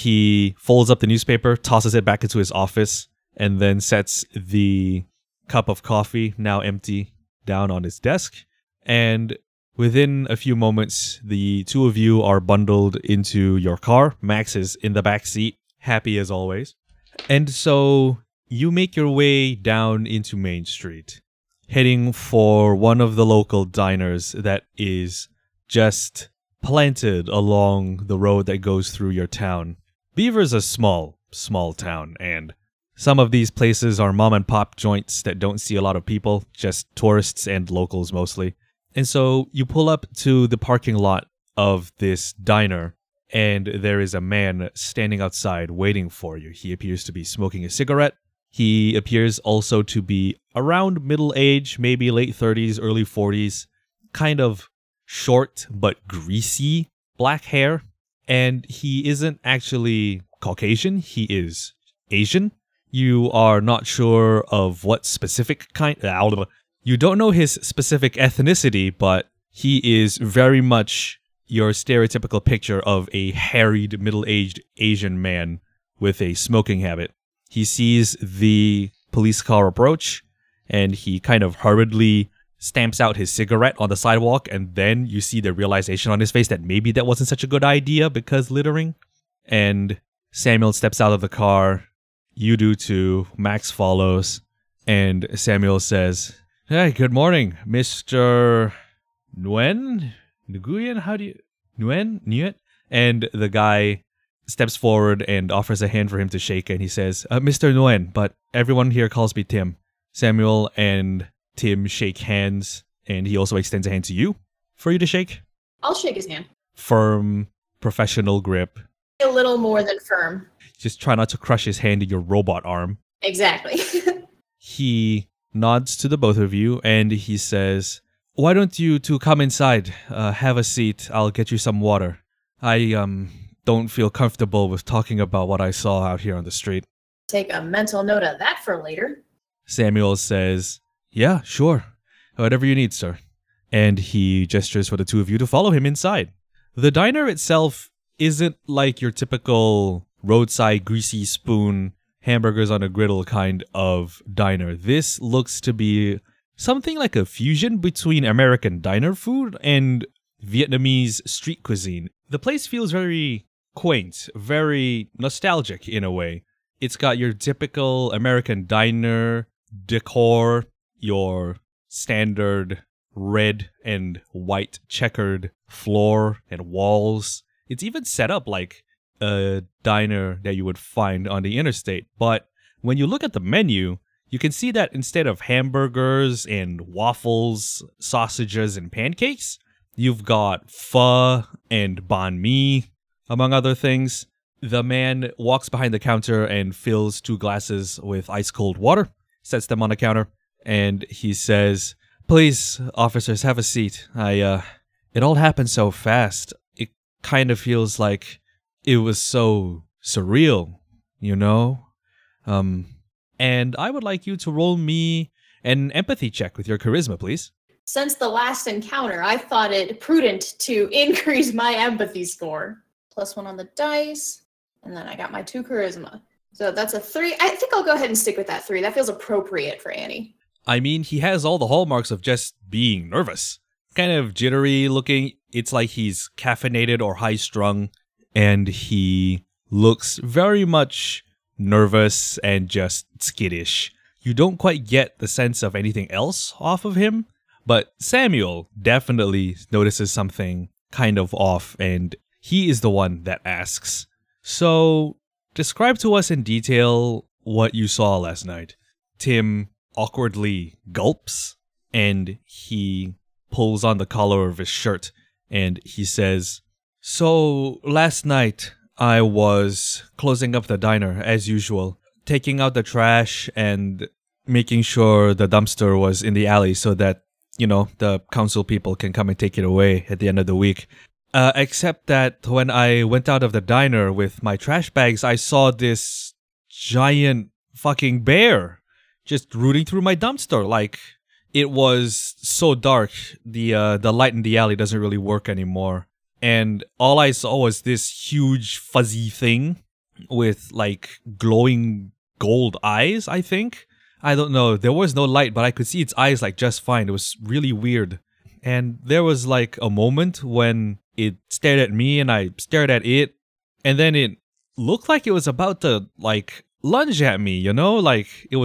He folds up the newspaper, tosses it back into his office, and then sets the cup of coffee, now empty, down on his desk. And within a few moments, the two of you are bundled into your car. Max is in the back seat, happy as always. And so you make your way down into Main Street, heading for one of the local diners that is just planted along the road that goes through your town. Beaver's a small town, and some of these places are mom and pop joints that don't see a lot of people, just tourists and locals mostly. And so you pull up to the parking lot of this diner, and there is a man standing outside waiting for you. He appears to be smoking a cigarette. He appears also to be around middle age, maybe late 30s, early 40s, kind of short but greasy black hair. And he isn't actually Caucasian, he is Asian. You are not sure of what specific kind. You don't know his specific ethnicity, but he is very much your stereotypical picture of a harried, middle-aged Asian man with a smoking habit. He sees the police car approach, and he kind of hurriedly stamps out his cigarette on the sidewalk, and then you see the realization on his face that maybe that wasn't such a good idea because littering. And Samuel steps out of the car. You do too. Max follows, and Samuel says, "Hey, good morning, Mr. Nguyen? Nguyen? How do you... Nguyen? And the guy steps forward and offers a hand for him to shake, and he says, Mr. Nguyen, but everyone here calls me Tim. Samuel and Tim shake hands, and he also extends a hand to you for you to shake. I'll shake his hand. Firm, professional grip. A little more than firm. Just try not to crush his hand in your robot arm. Exactly. He nods to the both of you, and he says, why don't you two come inside, have a seat, I'll get you some water. I don't feel comfortable with talking about what I saw out here on the street. Take a mental note of that for later. Samuel says, yeah, sure. Whatever you need, sir. And he gestures for the two of you to follow him inside. The diner itself isn't like your typical roadside greasy spoon, hamburgers on a griddle kind of diner. This looks to be something like a fusion between American diner food and Vietnamese street cuisine. The place feels very quaint, very nostalgic in a way. It's got your typical American diner decor, your standard red and white checkered floor and walls. It's even set up like a diner that you would find on the interstate. But when you look at the menu, you can see that instead of hamburgers and waffles, sausages, and pancakes, you've got pho and banh mi, among other things. The man walks behind the counter and fills 2 glasses with ice-cold water, sets them on the counter, and he says, please, officers, have a seat. It all happened so fast. It kind of feels like it was so surreal, you know? And I would like you to roll me an empathy check with your charisma, please. Since the last encounter, I thought it prudent to increase my empathy score. +1 on the dice, and then I got my 2 charisma. So that's a 3. I think I'll go ahead and stick with that 3. That feels appropriate for Annie. I mean, he has all the hallmarks of just being nervous. kind of jittery looking. It's like he's caffeinated or high strung, and he looks very much nervous and just skittish. You don't quite get the sense of anything else off of him, but Samuel definitely notices something kind of off, and he is the one that asks, "So, describe to us in detail what you saw last night." Tim awkwardly gulps, and he pulls on the collar of his shirt, and he says, "So, last night I was closing up the diner as usual, taking out the trash and making sure the dumpster was in the alley so that, the council people can come and take it away at the end of the week. Except that when I went out of the diner with my trash bags, I saw this giant fucking bear just rooting through my dumpster. Like, it was so dark, the light in the alley doesn't really work anymore. And all I saw was this huge fuzzy thing with like glowing gold eyes, I think. I don't know. There was no light, but I could see its eyes like just fine. It was really weird. And there was like a moment when it stared at me and I stared at it. And then it looked like it was about to like lunge at me, like it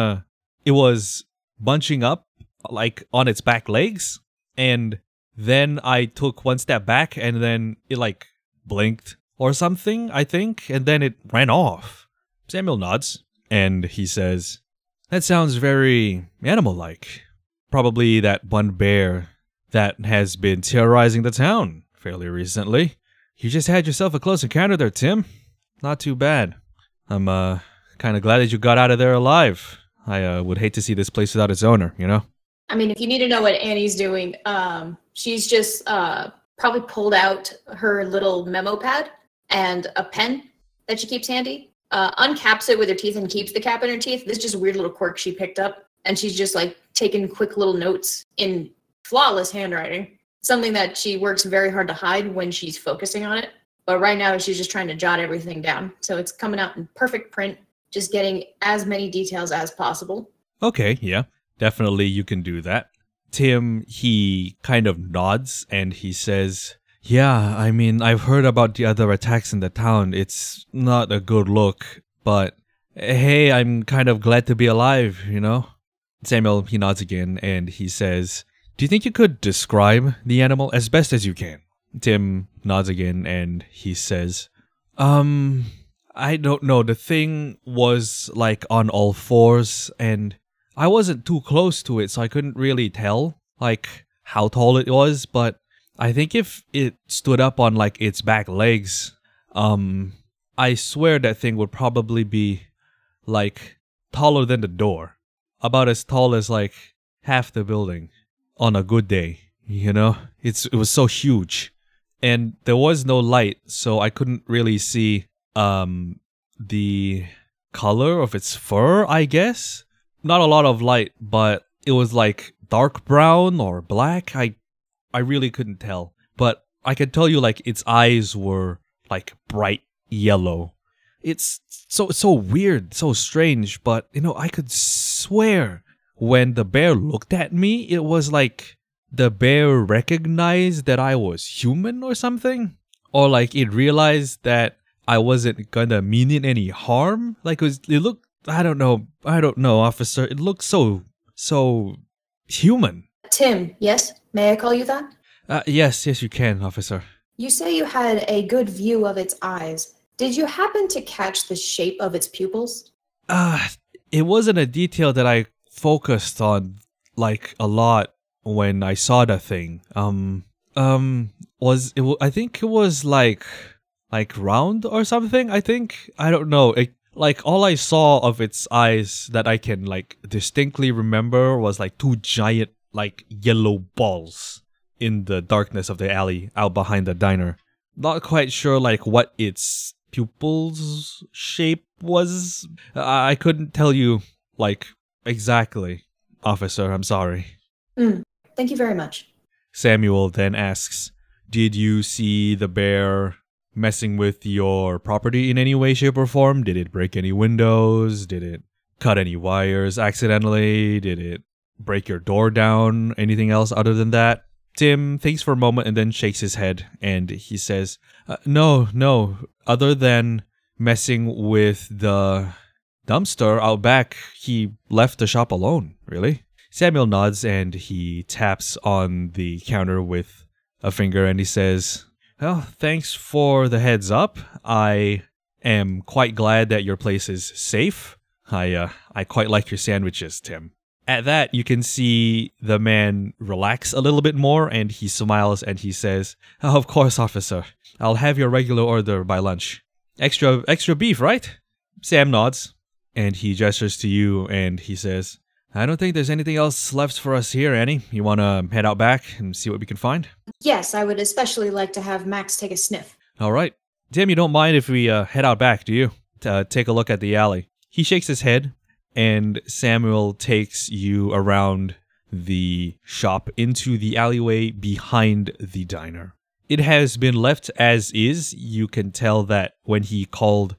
was bunching up like on its back legs. And then I took one step back and then it like blinked or something, I think. And then it ran off. Samuel nods and he says, "That sounds very animal-like. Probably that one bear that has been terrorizing the town fairly recently. You just had yourself a close encounter there, Tim. Not too bad. I'm kind of glad that you got out of there alive. I would hate to see this place without its owner, I mean, if you need to know what Annie's doing, she's just probably pulled out her little memo pad and a pen that she keeps handy, uncaps it with her teeth and keeps the cap in her teeth. This is just a weird little quirk she picked up, and she's just like taking quick little notes in flawless handwriting, something that she works very hard to hide when she's focusing on it. But right now she's just trying to jot everything down. So it's coming out in perfect print, just getting as many details as possible. Okay, yeah. Definitely you can do that. Tim, he kind of nods and he says, "Yeah, I mean, I've heard about the other attacks in the town. It's not a good look, but hey, I'm kind of glad to be alive, Samuel, he nods again and he says, "Do you think you could describe the animal as best as you can?" Tim nods again and he says, I don't know. The thing was like on all fours and I wasn't too close to it, so I couldn't really tell like how tall it was, but I think if it stood up on like its back legs, I swear that thing would probably be like taller than the door. About as tall as like half the building on a good day, It was so huge. And there was no light, so I couldn't really see the color of its fur, I guess. Not a lot of light, but it was like dark brown or black. I really couldn't tell. But I can tell you like its eyes were like bright yellow. It's so weird, so strange, but I could swear when the bear looked at me, it was like the bear recognized that I was human or something. Or like it realized that I wasn't gonna mean it any harm. Like it looked, I don't know, officer. It looks so human. Tim, yes? May I call you that? Yes, you can, officer. You say you had a good view of its eyes. Did you happen to catch the shape of its pupils? It wasn't a detail that I focused on like a lot when I saw the thing. I think it was like round or something. I don't know. Like all I saw of its eyes that I can like distinctly remember was like two giant like yellow balls in the darkness of the alley out behind the diner. Not quite sure like what its pupils shape was. I couldn't tell you like exactly, officer. I'm sorry. Thank you very much. Samuel then asks, "Did you see the bear messing with your property in any way, shape, or form? Did it break any windows? Did it cut any wires accidentally? Did it break your door down? Anything else other than that?" Tim thinks for a moment and then shakes his head, and he says, no, other than messing with the dumpster out back, he left the shop alone, really. Samuel nods and he taps on the counter with a finger and he says, well, thanks for the heads up. I am quite glad that your place is safe. I quite like your sandwiches, Tim. At that, you can see the man relax a little bit more and he smiles and he says, oh, of course, officer. I'll have your regular order by lunch. Extra beef, right? Sam nods and he gestures to you and he says, I don't think there's anything else left for us here, Annie. You want to head out back and see what we can find? Yes, I would especially like to have Max take a sniff. All right. Tim, you don't mind if we head out back, do you? To take a look at the alley. He shakes his head, and Samuel takes you around the shop into the alleyway behind the diner. It has been left as is. You can tell that when he called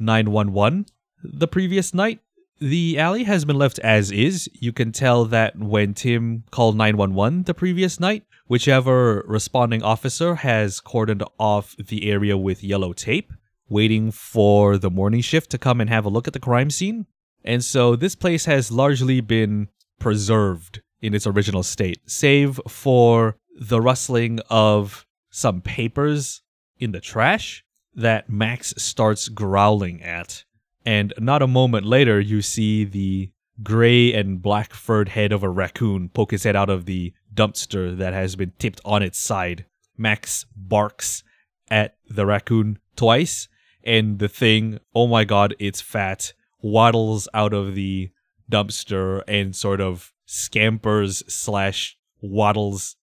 911 the previous night, the alley has been left as is. You can tell that when Tim called 911 the previous night, whichever responding officer has cordoned off the area with yellow tape, waiting for the morning shift to come and have a look at the crime scene. And so this place has largely been preserved in its original state, save for the rustling of some papers in the trash that Max starts growling at. And not a moment later, you see the gray and black furred head of a raccoon poke his head out of the dumpster that has been tipped on its side. Max barks at the raccoon twice, and the thing, oh my god, it's fat, waddles out of the dumpster and sort of scampers / waddles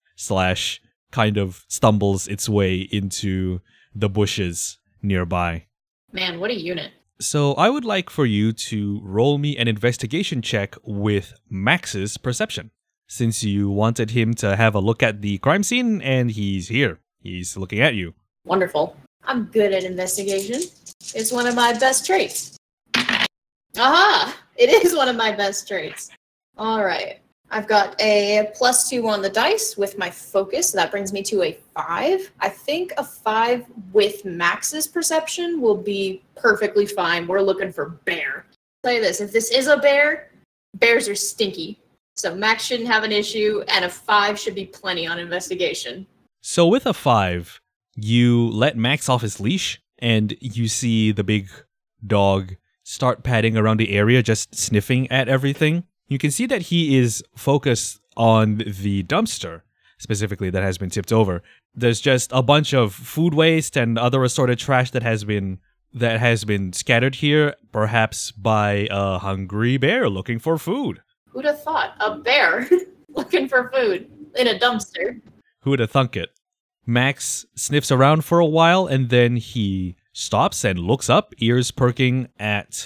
/ kind of stumbles its way into the bushes nearby. Man, what a unit. So I would like for you to roll me an investigation check with Max's perception. Since you wanted him to have a look at the crime scene, and he's here. He's looking at you. Wonderful. I'm good at investigation. It's one of my best traits. Aha! It is one of my best traits. All right. I've got a +2 on the dice with my focus. So that brings me to a 5. I think a 5 with Max's perception will be perfectly fine. We're looking for bear. I'll tell you this, if this is a bear, bears are stinky. So Max shouldn't have an issue, and a 5 should be plenty on investigation. So with a 5, you let Max off his leash, and you see the big dog start padding around the area, just sniffing at everything. You can see that he is focused on the dumpster, specifically, that has been tipped over. There's just a bunch of food waste and other assorted trash that has been scattered here, perhaps by a hungry bear looking for food. Who'd have thought? A bear looking for food in a dumpster. Who would have thunk it? Max sniffs around for a while, and then he stops and looks up, ears perking at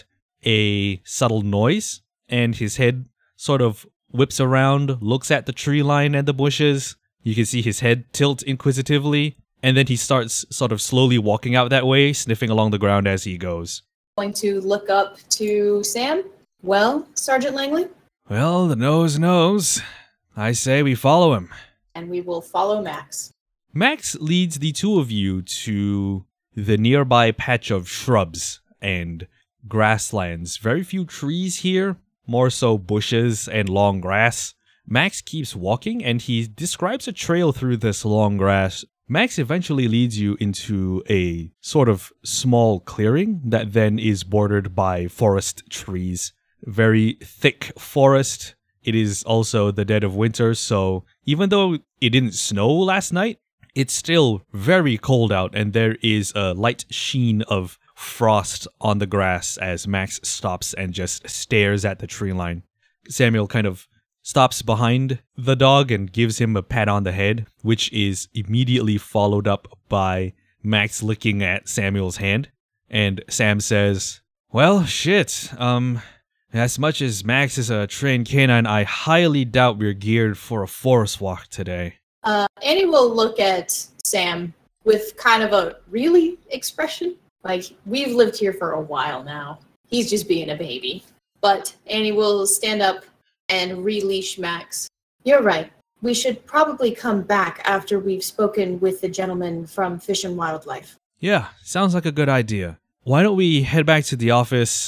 a subtle noise, and his head sort of whips around, looks at the tree line and the bushes. You can see his head tilt inquisitively, and then he starts sort of slowly walking out that way, sniffing along the ground as he goes. Going to look up to Sam. Well, Sergeant Langley? Well, the nose knows. I say we follow him. And we will follow Max. Max leads the two of you to the nearby patch of shrubs and grasslands. Very few trees here, more so bushes and long grass. Max keeps walking and he describes a trail through this long grass. Max eventually leads you into a sort of small clearing that then is bordered by forest trees. Very thick forest. It is also the dead of winter, so even though it didn't snow last night, it's still very cold out, and there is a light sheen of frost on the grass as Max stops and just stares at the tree line. Samuel kind of stops behind the dog and gives him a pat on the head, which is immediately followed up by Max licking at Samuel's hand. And Sam says, well, shit, as much as Max is a trained canine, I highly doubt we're geared for a forest walk today. Annie will look at Sam with kind of a really expression. Like, we've lived here for a while now. He's just being a baby. But Annie will stand up and releash Max. You're right. we should probably come back after we've spoken with the gentleman from Fish and Wildlife. Yeah, sounds like a good idea. Why don't we head back to the office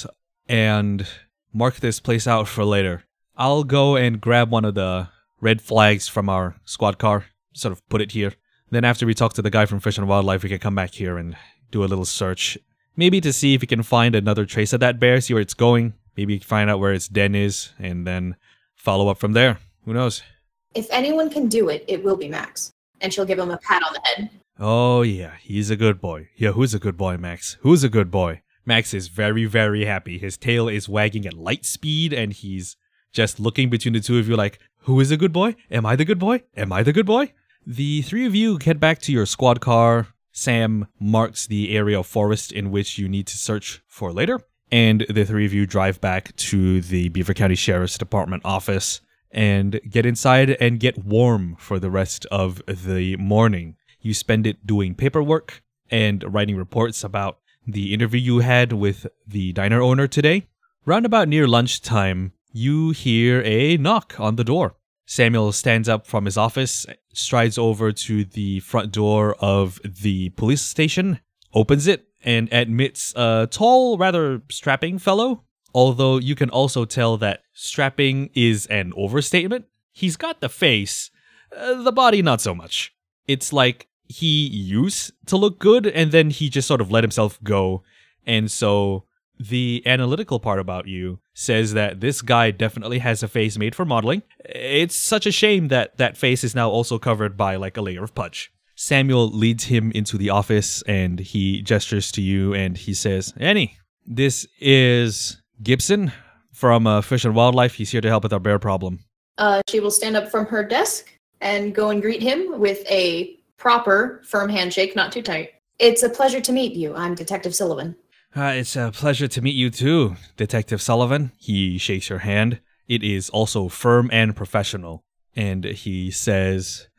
and mark this place out for later? I'll go and grab one of the red flags from our squad car, sort of put it here. Then after we talk to the guy from Fish and Wildlife, we can come back here and do a little search. Maybe to see if we can find another trace of that bear, see where it's going. Maybe find out where its den is, and then follow up from there. Who knows? If anyone can do it, it will be Max. And she'll give him a pat on the head. Oh yeah, he's a good boy. Yeah, who's a good boy, Max? Who's a good boy? Max is very, very happy. His tail is wagging at light speed, and he's just looking between the two of you like, who is a good boy? Am I the good boy? Am I the good boy? The three of you head back to your squad car. Sam marks the area of forest in which you need to search for later. And the three of you drive back to the Beaver County Sheriff's Department office and get inside and get warm for the rest of the morning. You spend it doing paperwork and writing reports about the interview you had with the diner owner today. Round about near lunchtime, you hear a knock on the door. Samuel stands up from his office, strides over to the front door of the police station, opens it, and admits a tall, rather strapping fellow. Although you can also tell that strapping is an overstatement. He's got the face, the body not so much. It's like he used to look good and then he just sort of let himself go. And so the analytical part about you says that this guy definitely has a face made for modeling. It's such a shame that that face is now also covered by like a layer of pudge. Samuel leads him into the office and he gestures to you and he says, Annie, this is Gibson from Fish and Wildlife. He's here to help with our bear problem. She will stand up from her desk and go and greet him with a proper, firm handshake, not too tight. It's a pleasure to meet you. I'm Detective Sullivan. It's a pleasure to meet you too, Detective Sullivan. He shakes your hand. It is also firm and professional. And he says,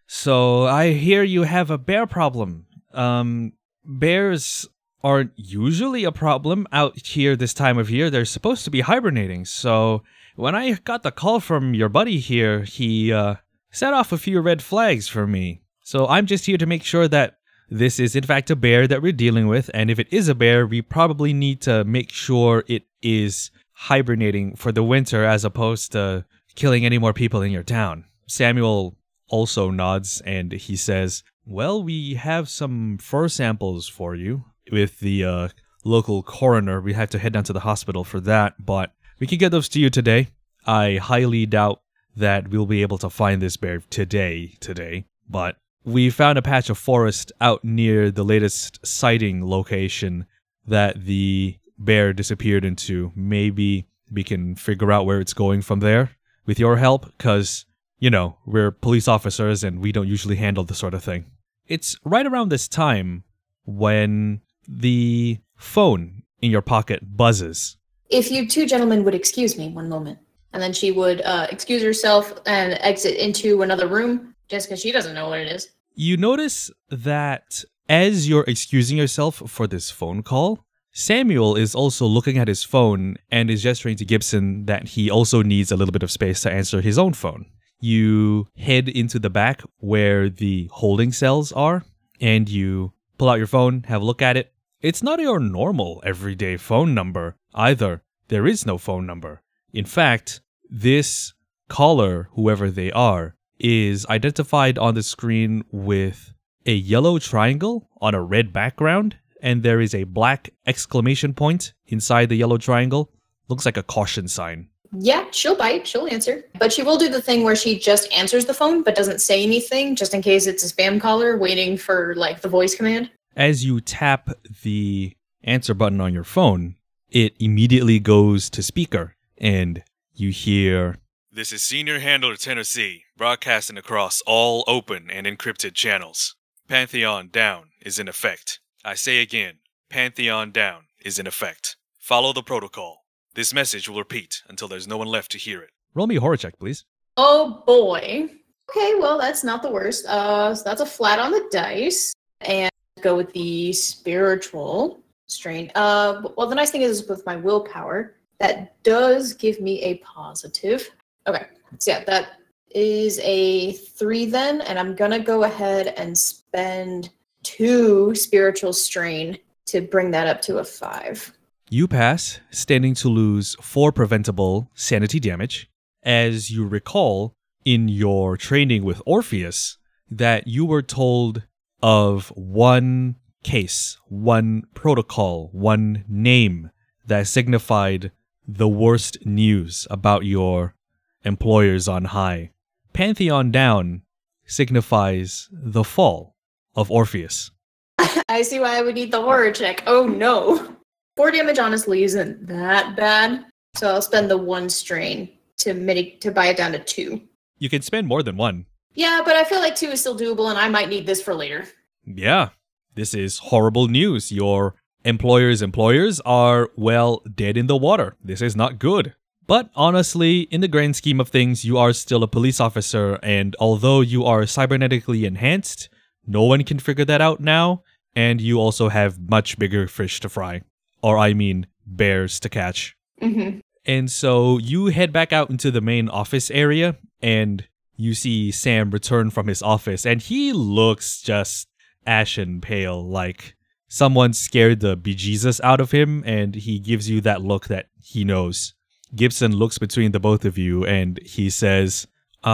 so I hear you have a bear problem. Bears aren't usually a problem out here this time of year. They're supposed to be hibernating. So when I got the call from your buddy here, he set off a few red flags for me. So I'm just here to make sure that this is in fact a bear that we're dealing with, and if it is a bear, we probably need to make sure it is hibernating for the winter as opposed to killing any more people in your town. Samuel also nods and he says, well, we have some fur samples for you with the local coroner. We have to head down to the hospital for that, but we can get those to you today. I highly doubt that we'll be able to find this bear today, but we found a patch of forest out near the latest sighting location that the bear disappeared into. Maybe we can figure out where it's going from there with your help, because, you know, we're police officers and we don't usually handle this sort of thing. It's right around this time when the phone in your pocket buzzes. If you two gentlemen would excuse me one moment. And then she would excuse herself and exit into another room. Just because she doesn't know what it is. You notice that as you're excusing yourself for this phone call, Samuel is also looking at his phone and is gesturing to Gibson that he also needs a little bit of space to answer his own phone. You head into the back where the holding cells are, and you pull out your phone, have a look at it. It's not your normal everyday phone number either. There is no phone number. In fact, this caller, whoever they are, is identified on the screen with a yellow triangle on a red background, and there is a black exclamation point inside the yellow triangle. Looks like a caution sign. Yeah, she'll bite, she'll answer. But she will do the thing where she just answers the phone but doesn't say anything, just in case it's a spam caller waiting for, like, the voice command. As you tap the answer button on your phone, it immediately goes to speaker, and you hear, This is Senior Handler Tennessee, broadcasting across all open and encrypted channels. Pantheon down is in effect. I say again, Pantheon down is in effect. Follow the protocol. This message will repeat until there's no one left to hear it. roll me a horror check, please. Oh boy. Okay, well, that's not the worst. So that's a flat on the dice. And go with the spiritual strain. Well, the nice thing is with my willpower, that does give me a positive. Okay, so yeah, that is a 3 then, and I'm gonna go ahead and spend 2 spiritual strain to bring that up to a 5. You pass, standing to lose 4 preventable sanity damage. As you recall, in your training with Orpheus, that you were told of one case, one protocol, one name that signified the worst news about your employers on high. Pantheon Down signifies the fall of Orpheus. I see why I would need the horror check. Oh no. 4 damage honestly isn't that bad, so I'll spend the 1 strain to buy it down to 2. You can spend more than 1. Yeah, but I feel like 2 is still doable, and I might need this for later. Yeah, this is horrible news. Your employers' employers are, well, dead in the water. This is not good. But honestly, in the grand scheme of things, you are still a police officer, and although you are cybernetically enhanced, no one can figure that out now, and you also have much bigger fish to fry. Or I mean, bears to catch. Mm-hmm. And so you head back out into the main office area, and you see Sam return from his office, and he looks just ashen pale, like someone scared the bejesus out of him, and he gives you that look that he knows. Gibson looks between the both of you, and he says,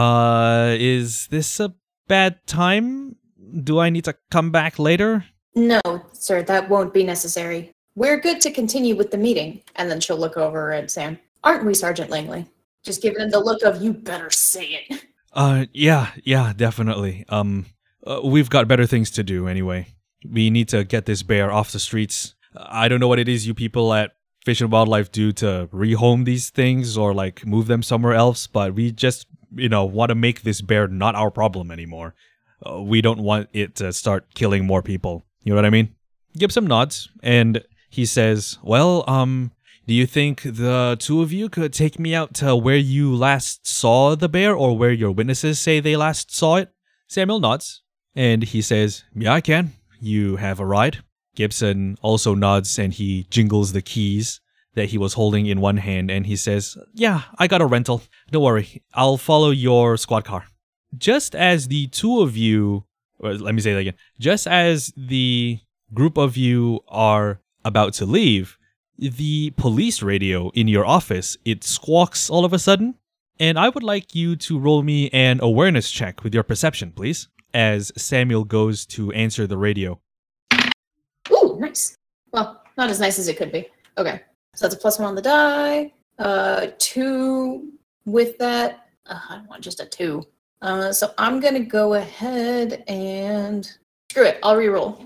is this a bad time? Do I need to come back later? No, sir, that won't be necessary. We're good to continue with the meeting. And then she'll look over at Sam. Aren't we, Sergeant Langley? Just giving him the look of, you better say it. Yeah, definitely. We've got better things to do anyway. We need to get this bear off the streets. I don't know what it is you people at Fish and Wildlife do to rehome these things or like move them somewhere else, but we just, want to make this bear not our problem anymore. We don't want it to start killing more people. You know what I mean? Gibson nods, and he says, well, do you think the 2 of you could take me out to where you last saw the bear or where your witnesses say they last saw it? Samuel nods, and he says, yeah, I can. You have a ride? Gibson also nods, and he jingles the keys that he was holding in one hand, and he says, yeah, I got a rental. Don't worry, I'll follow your squad car. Just as the 2 of you, let me say that again, just as the group of you are about to leave, the police radio in your office, it squawks all of a sudden, and I would like you to roll me an awareness check with your perception, please, as Samuel goes to answer the radio. Ooh, nice. Well, not as nice as it could be. Okay, so that's a +1 on the die. 2 with that. I don't want just a 2. So I'm going to go ahead and... Screw it, I'll reroll.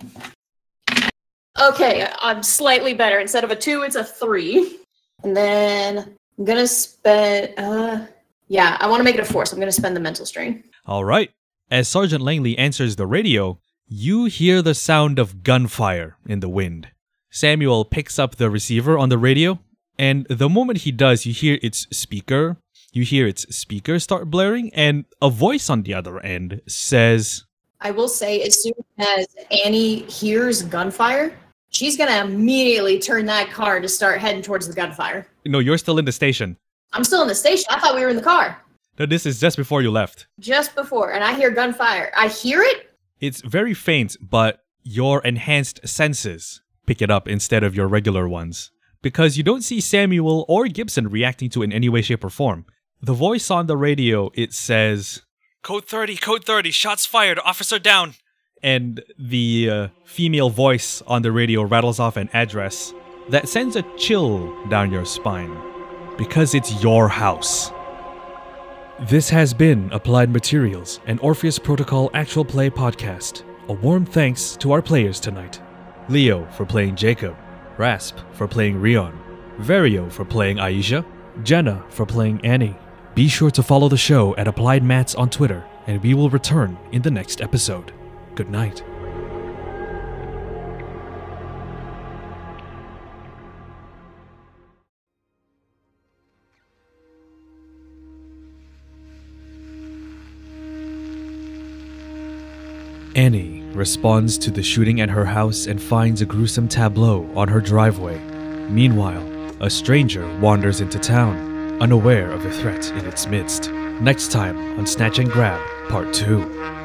Okay, I'm slightly better. Instead of a 2, it's a 3. And then I'm going to spend... yeah, I want to make it a 4, so I'm going to spend the mental strain. All right. As Sergeant Langley answers the radio, you hear the sound of gunfire in the wind. Samuel picks up the receiver on the radio, and the moment he does, you hear its speaker start blaring, and a voice on the other end says, I will say, as soon as Annie hears gunfire, she's going to immediately turn that car to start heading towards the gunfire. No, you're still in the station. I'm still in the station. I thought we were in the car. No, this is just before you left. Just before, and I hear gunfire. I hear it? It's very faint, but your enhanced senses pick it up instead of your regular ones, because you don't see Samuel or Gibson reacting to it in any way, shape, or form. The voice on the radio, it says, Code 30, shots fired, officer down. And the female voice on the radio rattles off an address that sends a chill down your spine, because it's your house. This has been Applied Materials, an Orpheus Protocol actual play podcast. A warm thanks to our players tonight. Leo for playing Jacob, Rasp for playing Rion, Vario for playing Aisha, Jenna for playing Annie. Be sure to follow the show at Applied Mats on Twitter, and we will return in the next episode. Good night. Annie responds to the shooting at her house and finds a gruesome tableau on her driveway. Meanwhile, a stranger wanders into town, unaware of the threat in its midst. Next time on Snatch and Grab Part 2.